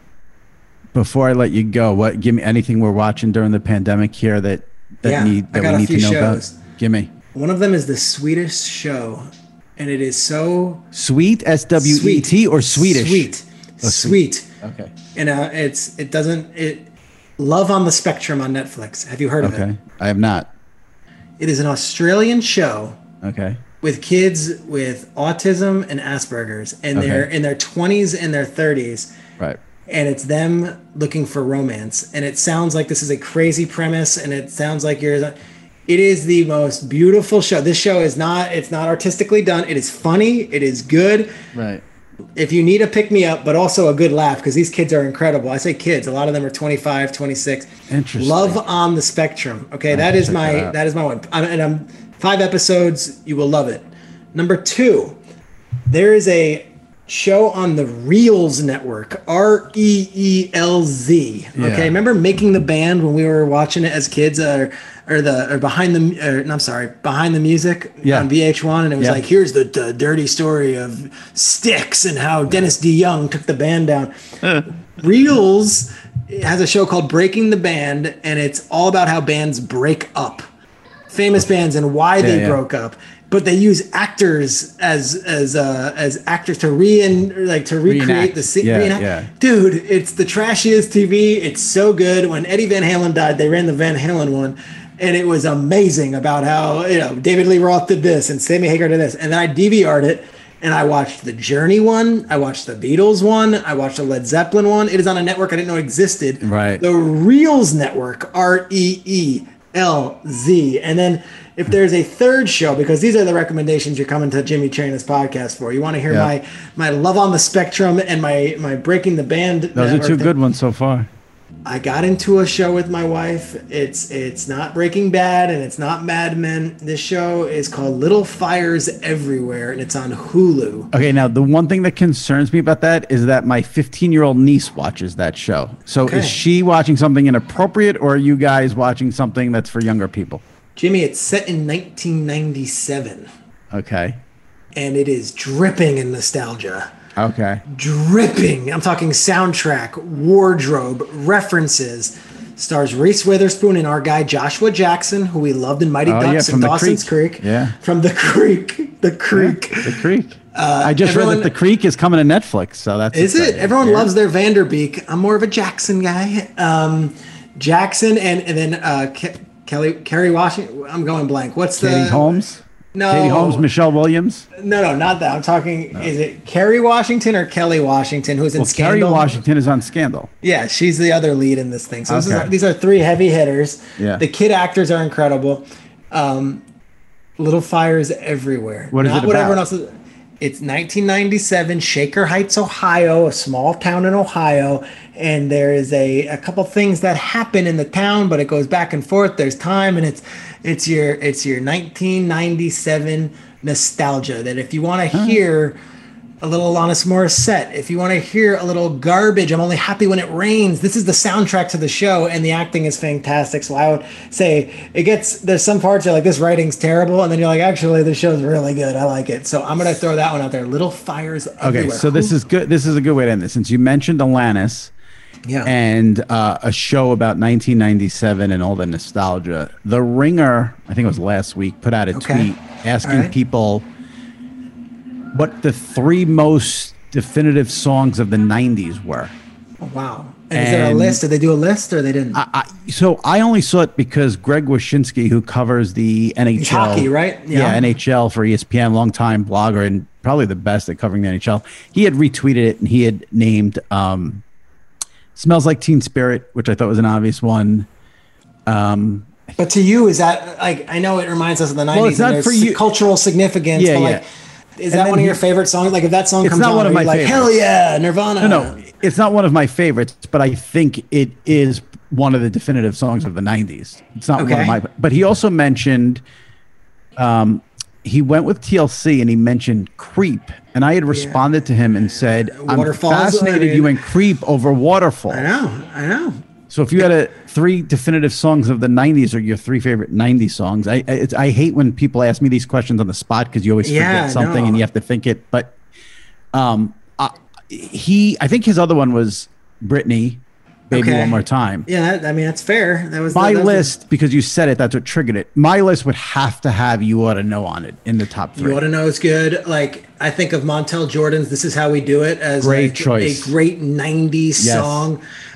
before I let you go, what give me anything we're watching during the pandemic here that that Yeah, need I that got we a need to few know shows. about? Give me One of them is the Swedish Show, and it is so sweet S W E T or Swedish? Sweet. Oh, Sweet. Okay. You know, it's it doesn't it Love on the Spectrum on Netflix. Have you heard of it? Okay. I have not. It is an Australian show Okay. with kids with autism and Asperger's, and Okay. they're in their twenties and their thirties, Right. and it's them looking for romance. And it sounds like this is a crazy premise, and it sounds like you're. It is the most beautiful show. This show is not. It's not artistically done. It is funny. It is good. Right. If you need a pick me up, but also a good laugh, because these kids are incredible. I say kids. A lot of them are twenty-five, twenty-six. Interesting. Love on the Spectrum. Okay, I that have to is check my that out. that is my one. I'm, and I'm five episodes. You will love it. Number two, there is a show on the Reels Network. R E E L Z. Okay, Yeah. remember Making the Band when we were watching it as kids, or or the or behind the or, no, I'm sorry, behind the music Yeah. on V H one, and it was Yeah. like, here's the, the dirty story of Styx and how Dennis DeYoung took the band down. Reels has a show called Breaking the Band, and it's all about how bands break up, famous bands, and why they yeah. broke up. But they use actors as as uh, as actors to re like to recreate Reenact. the scene. Yeah, reenact. yeah. Dude, it's the trashiest T V. It's so good. When Eddie Van Halen died, they ran the Van Halen one, and it was amazing about how, you know, David Lee Roth did this and Sammy Hagar did this, and then I D V R'd it. And I watched the Journey one. I watched the Beatles one. I watched the Led Zeppelin one. It is on a network I didn't know existed. Right. The Reels Network, R E E L Z. And then if there's a third show, because these are the recommendations you're coming to Jimmy Traina's podcast for. You want to hear Yeah. my my Love on the Spectrum and my my Breaking the Band. Those are two network good ones so far. I got into a show with my wife. It's it's not Breaking Bad and it's not Mad Men. This show is called Little Fires Everywhere, and it's on Hulu. Okay, now the one thing that concerns me about that is that my fifteen-year-old niece watches that show. So Okay. is she watching something inappropriate, or are you guys watching something that's for younger people? Jimmy, it's set in nineteen ninety-seven, Okay. and it is dripping in nostalgia. Okay. Dripping. I'm talking soundtrack, wardrobe, references. Stars Reese Witherspoon and our guy Joshua Jackson, who we loved in Mighty Oh, yeah, Ducks from and The Dawson's Creek. Creek. Yeah. From the Creek. The Creek. The Creek. I just read everyone- that The Creek is coming to Netflix, so that's Is it? exciting. Everyone Yeah. loves their Vanderbeek. I'm more of a Jackson guy. Um, Jackson and, and then uh, Ke- Kelly Kerry Washington. I'm going blank. What's the Katie Holmes. No, Katie Holmes, Michelle Williams. No, no, not that. I'm talking. Is it Kerry Washington or Kelly Washington, who's in Well, Kerry Scandal? Washington is on Scandal. Yeah, she's the other lead in this thing. So this Okay. is, these are three heavy hitters. Yeah. The kid actors are incredible. Um, Little Fires Everywhere. What is Not it what about? everyone else is. It's nineteen ninety-seven, Shaker Heights, Ohio, a small town in Ohio, and there is a, a couple things that happen in the town, but it goes back and forth. There's time, and it's it's your it's your nineteen ninety-seven nostalgia. That if you want to hear a little Alanis Morissette, if you want to hear a little Garbage, I'm Only Happy When It Rains, this is the soundtrack to the show, and the acting is fantastic. So I would say it gets, there's some parts you're like, this writing's terrible, and then you're like, actually, the show's really good. I like it. So I'm going to throw that one out there. Little Fires Okay, Everywhere. so this is good. This is a good way to end this. Since you mentioned Alanis yeah. and uh, a show about nineteen ninety-seven and all the nostalgia, The Ringer, I think it was last week, put out a Okay. tweet asking All right. people what the three most definitive songs of the nineties were. Oh, wow. And, is there a And- list? Did they do a list or they didn't? I, I, so I only saw it because Greg Wyshynski, who covers the N H L, He's hockey, right? Yeah. Yeah. N H L for E S P N, longtime blogger and probably the best at covering the N H L. He had retweeted it and he had named um, "Smells Like Teen Spirit," which I thought was an obvious one. Um, But to you, is that like, I know it reminds us of the nineties. Well, it's not and for there's you- cultural significance. Yeah, but yeah. like, is And that then one of your he- favorite songs? Like if that song It's comes not on, one of are my you like, favorites. hell yeah, Nirvana. no, no, it's not one of my favorites, but I think it is one of the definitive songs of the nineties. It's not one Okay. of my, but he also mentioned, um, he went with T L C and he mentioned Creep. And I had responded to him and said, I'm Waterfalls, fascinated I mean- you went Creep over Waterfall. I know, I know. So if you had a three definitive songs of the nineties or your three favorite nineties songs, I I, it's, I hate when people ask me these questions on the spot because you always Yeah, forget something no. and you have to think it. But um, uh, he, I think his other one was Britney, Baby Okay. One More Time. Yeah, that, I mean, that's fair. That was My that was- list, because you said it, that's what triggered it. My list would have to have You Ought to Know on it in the top three. You ought to know is good. Like I think of Montel Jordan's "This Is How We Do It" as Great like choice. a great nineties Yes. song.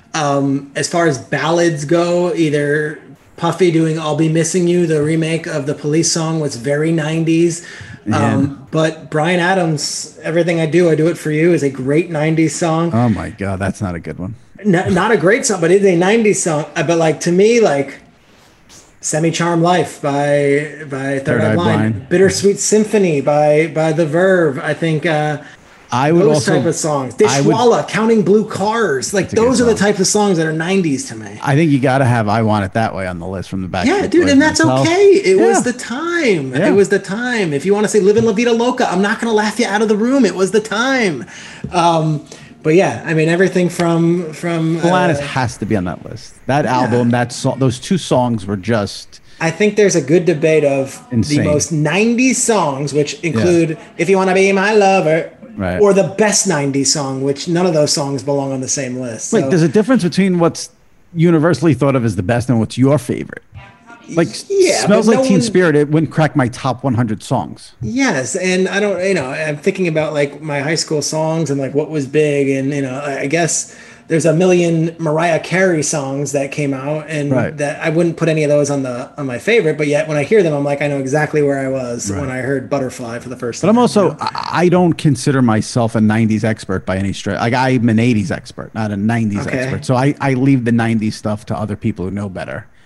Um, as far as ballads go, either Puffy doing "I'll Be Missing You," the remake of the Police song, was very nineties. Um, but Bryan Adams, "Everything I Do, I Do It for You" is a great nineties song. Oh my God, that's not a good one. N- not a great song, but it's a nineties song. Uh, But like to me, like "Semi-Charmed Life" by by Third, Eye Eye Blind, Blind. "Bittersweet Symphony" by by The Verve. I think uh, I would those also, type of songs. I would- Dishwalla, "Counting Blue Cars," like a good those are the song. types of songs that are nineties to me. I think you got to have I Want It That Way on the list from the back. Yeah, dude, and that's okay. It was the time. Yeah. It was the time. If you want to say "Livin' La Vida Loca," I'm not going to laugh you out of the room. It was the time. Um, but yeah, I mean everything from from. Alanis uh, has to be on that list. That album, that song, those two songs were just I think there's a good debate of Insane. the most nineties songs, which include "If You Want to Be My Lover," Right. or the best nineties song, which none of those songs belong on the same list. Wait, So- there's a difference between what's universally thought of as the best and what's your favorite. Like Yeah, Smells but Like no Teen one- Spirit, it wouldn't crack my top one hundred songs. Yes, and I don't, you know, I'm thinking about like my high school songs and like what was big, and you know, I I guess there's a million Mariah Carey songs that came out, and Right. that I wouldn't put any of those on the on my favorite, but yet when I hear them, I'm like, I know exactly where I was when I heard Butterfly for the first But time. I'm also, you know? I, I don't consider myself a nineties expert by any stretch. Like I'm an eighties expert, not a nineties Okay. expert. So I, I leave the nineties stuff to other people who know better.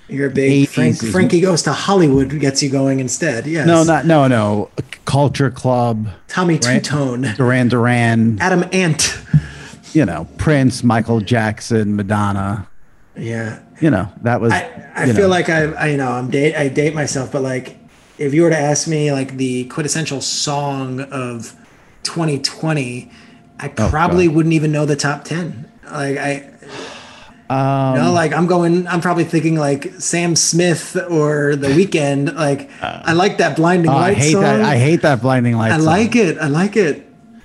You're a big Frank, Frankie Goes to Hollywood gets you going instead. Yes. No, not no, no. Culture Club. Tommy Two-Tone. Duran Duran. Adam Ant. You know, Prince, Michael Jackson, Madonna. Yeah. You know, that was. I, I feel know. like I, I, you know, I'm date, I date myself, but like, if you were to ask me like the quintessential song of twenty twenty, I probably oh, wouldn't even know the top ten. Like I. Um, you know, like I'm going, I'm probably thinking like Sam Smith or The Weeknd. Like uh, I like that Blinding oh, Lights I hate song. That. I hate that Blinding Lights. I song. like it. I like it.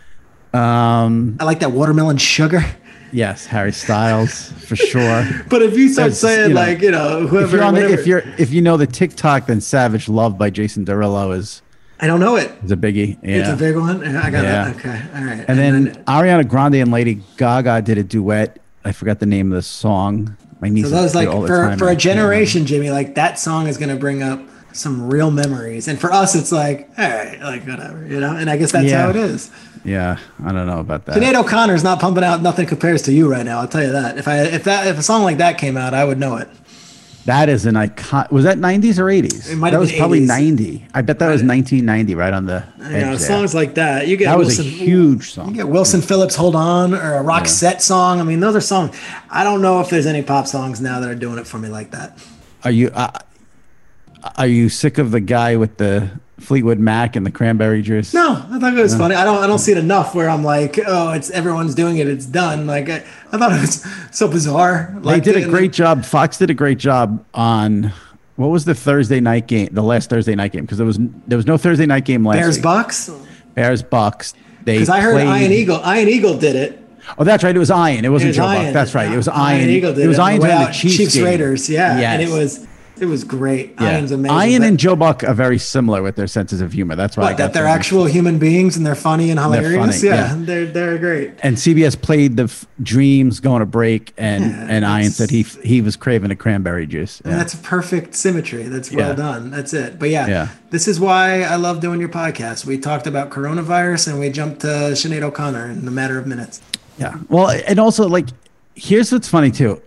Um, I like that Watermelon Sugar. Yes, Harry Styles for sure. But if you start There's, saying you know, like you know whoever, if you're on the, if you're if you know the TikTok, then Savage Love by Jason Derulo is. I don't know it. It's a biggie. Yeah. It's a big one. I got yeah. it. Okay. All right. And, and then, then Ariana Grande and Lady Gaga did a duet. I forgot the name of the song. My niece. So those like for for a generation, Jimmy, like that song is going to bring up some real memories, and for us, it's like, all right, like whatever, you know. And I guess that's yeah. how it is. Yeah, I don't know about that. Sinead O'Connor's not pumping out "Nothing Compares to You" right now. I'll tell you that. If I if that if a song like that came out, I would know it. That is an icon. Was that nineties or eighties? It might that have was been probably eighties. ninety. I bet that was nineteen ninety, right on the. You know, songs like that. You get that Wilson, was a huge song. You get Wilson Phillips, "Hold On," or a Roxette yeah. song. I mean, those are songs. I don't know if there's any pop songs now that are doing it for me like that. Are you? Uh, are you sick of the guy with the Fleetwood Mac and the cranberry juice? No, I thought it was no. funny. I don't. I don't see it enough where I'm like, oh, it's everyone's doing it. It's done. Like I, I thought it was so bizarre. Like, they did a great job. Fox did a great job on what was the Thursday night game, the last Thursday night game, because there was there was no Thursday night game last Bears week. Bucks. Bears Bucks. They because I heard played... Ian Eagle. Ian Eagle did it. Oh, that's right. It was Ian. It wasn't it was Joe Buck. That's right. It was Ian. Ian Eagle did it was it Ian doing the Chiefs, Chiefs game. Raiders. Yeah, yes. and it was. It was great. Yeah. Ian's amazing. Ian and Joe Buck are very similar with their senses of humor. That's why what, I got that they're actual human beings and they're funny and hilarious. They're funny, yeah, yeah, they're they're great. And C B S played the f- Dreams going to break, and yeah, and Ian said he he was craving a cranberry juice. Yeah. And that's perfect symmetry. That's well yeah. done. That's it. But yeah, yeah, this is why I love doing your podcast. We talked about coronavirus and we jumped to Sinead O'Connor in a matter of minutes. Yeah. Well, and also like, here's what's funny too.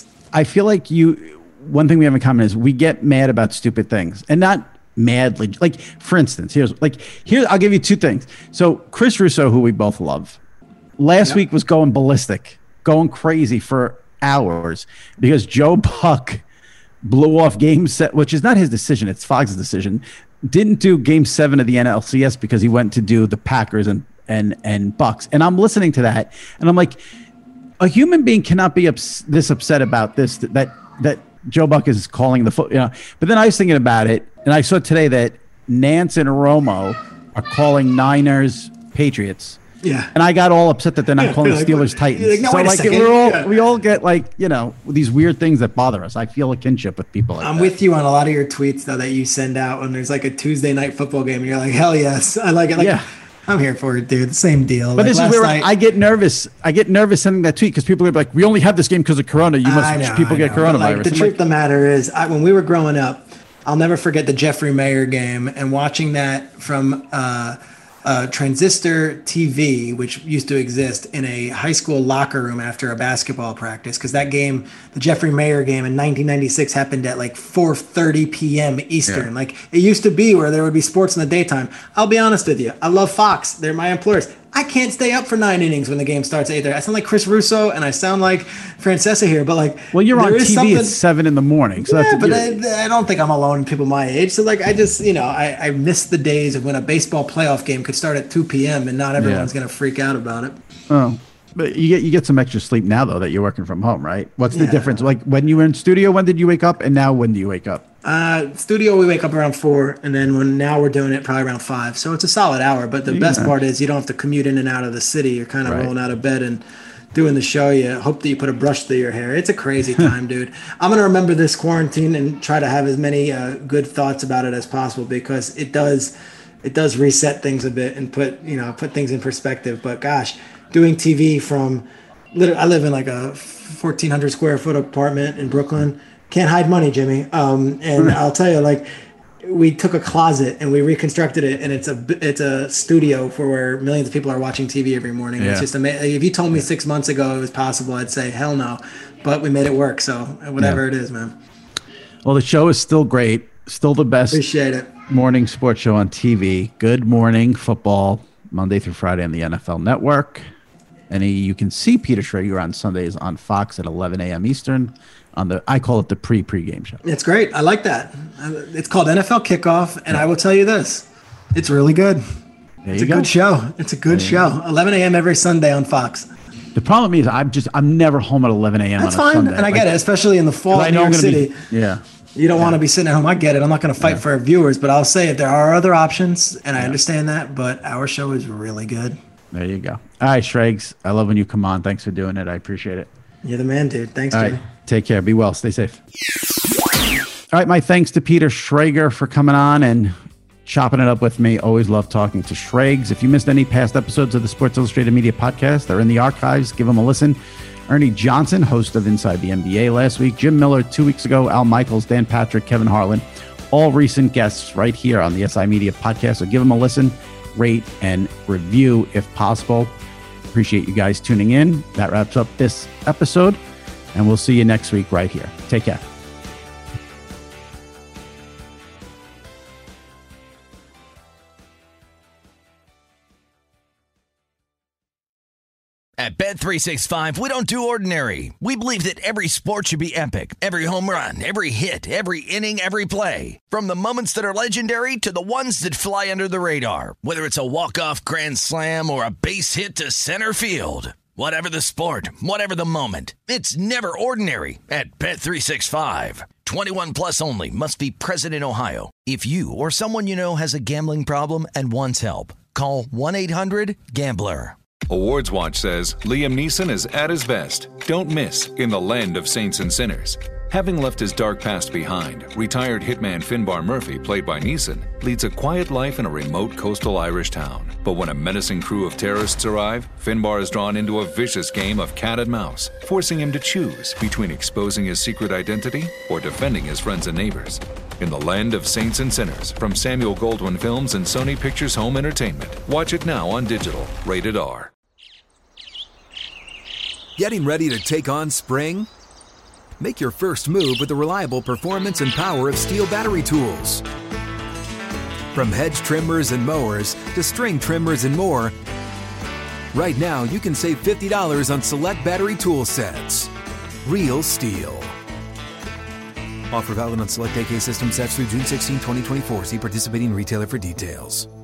I feel like you. One thing we have in common is we get mad about stupid things, and not madly. Like, for instance, here's like here I'll give you two things. So Chris Russo, who we both love, last yep. week was going ballistic, going crazy for hours because Joe Buck blew off game set, which is not his decision; it's Fox's decision. Didn't do game seven of the N L C S because he went to do the Packers and and and Bucks. And I'm listening to that, and I'm like, a human being cannot be ups- this upset about this that that. Joe Buck is calling the foot, you know. But then I was thinking about it, and I saw today that Nance and Romo are calling Niners Patriots. Yeah. And I got all upset that they're not yeah, calling like, Steelers Titans. Like, no, so like we're all yeah. we all get like, you know, these weird things that bother us. I feel a kinship with people like I'm that. with you on a lot of your tweets though that you send out when there's like a Tuesday night football game and you're like, hell yes. I like it. Like, yeah. I'm here for it, dude. Same deal. But like this is where night, I get nervous. I get nervous sending that tweet because people are like, "We only have this game because of Corona. You must." Know, people get coronavirus. Like, the I'm truth like, of the matter is, I, when we were growing up, I'll never forget the Jeffrey Mayer game and watching that from uh, uh, Transistor T V, which used to exist in a high school locker room after a basketball practice. Because that game, the Jeffrey Mayer game in nineteen ninety-six, happened at like four thirty p.m. Eastern. Yeah. Like it used to be where there would be sports in the daytime. I'll be honest with you. I love Fox. They're my employers. I can't stay up for nine innings when the game starts at eight thirty. I sound like Chris Russo and I sound like Francesa here, but like, well, you're on T V at seven in the morning. So yeah, that's, but I, I don't think I'm alone in people my age. So like, I just, you know, I, I miss the days of when a baseball playoff game could start at two p.m. and not everyone's yeah. going to freak out about it. Oh, but you get you get some extra sleep now though that you're working from home, right? What's the yeah. difference? Like when you were in studio, when did you wake up, and now when do you wake up? Uh, studio, we wake up around four, and then when now we're doing it probably around five. So it's a solid hour. But the yeah. best part is you don't have to commute in and out of the city. You're kind of right. rolling out of bed and doing the show. You hope that you put a brush through your hair. It's a crazy time, dude. I'm gonna remember this quarantine and try to have as many uh, good thoughts about it as possible because it does, it does reset things a bit and put you know put things in perspective. But gosh, doing T V from, literally, I live in like a fourteen hundred square foot apartment in Brooklyn. Can't hide money, Jimmy. Um, and I'll tell you, like, we took a closet and we reconstructed it, and it's a it's a studio for where millions of people are watching T V every morning. Yeah. It's just amazing. If you told me six months ago it was possible, I'd say hell no. But we made it work. So whatever yeah. it is, man. Well, the show is still great. Still the best Appreciate it. morning sports show on T V. Good Morning Football, Monday through Friday on the N F L Network. And you can see Peter Schrager on Sundays on Fox at eleven a.m. Eastern on the, I call it the pre-pregame show. It's great. I like that. It's called N F L Kickoff, and I will tell you this. It's really good. There It's you a go. good show. It's a good show. eleven a.m. every Sunday on Fox. The problem is I'm just, I'm never home at eleven a.m. That's on a fine, Sunday. and I get Like, it, especially in the fall 'cause I in New know I'm York gonna City. be, yeah. You don't Yeah. want to be sitting at home. I get it. I'm not going to fight Yeah. for our viewers, but I'll say if there are other options, and I understand that, but our show is really good. There you go. All right, Shregs. I love when you come on. Thanks for doing it. I appreciate it. You're the man, dude. Thanks, All Jimmy. right. Take care. Be well. Stay safe. All right. My thanks to Peter Schrager for coming on and chopping it up with me. Always love talking to Shregs. If you missed any past episodes of the Sports Illustrated Media Podcast, they're in the archives. Give them a listen. Ernie Johnson, host of Inside the N B A last week. Jim Miller two weeks ago. Al Michaels, Dan Patrick, Kevin Harlan. All recent guests right here on the S I Media Podcast. So give them a listen, rate, and review if possible. Appreciate you guys tuning in. That wraps up this episode, and we'll see you next week right here. Take care. At Bet three sixty-five, we don't do ordinary. We believe that every sport should be epic. Every home run, every hit, every inning, every play. From the moments that are legendary to the ones that fly under the radar. Whether it's a walk-off grand slam or a base hit to center field. Whatever the sport, whatever the moment. It's never ordinary at Bet three sixty-five. twenty-one plus only. Must be present in Ohio. If you or someone you know has a gambling problem and wants help, call one eight hundred gambler. Awards Watch says Liam Neeson is at his best. Don't miss In the Land of Saints and Sinners. Having left his dark past behind, retired hitman Finbar Murphy, played by Neeson, leads a quiet life in a remote coastal Irish town. But when a menacing crew of terrorists arrive, Finbar is drawn into a vicious game of cat and mouse, forcing him to choose between exposing his secret identity or defending his friends and neighbors. In the Land of Saints and Sinners, from Samuel Goldwyn Films and Sony Pictures Home Entertainment. Watch it now on digital. Rated R. Getting ready to take on spring? Make your first move with the reliable performance and power of Steel battery tools. From hedge trimmers and mowers to string trimmers and more, right now you can save fifty dollars on select battery tool sets. Real Steel. Offer valid on select A K system sets through June sixteenth, twenty twenty-four. See participating retailer for details.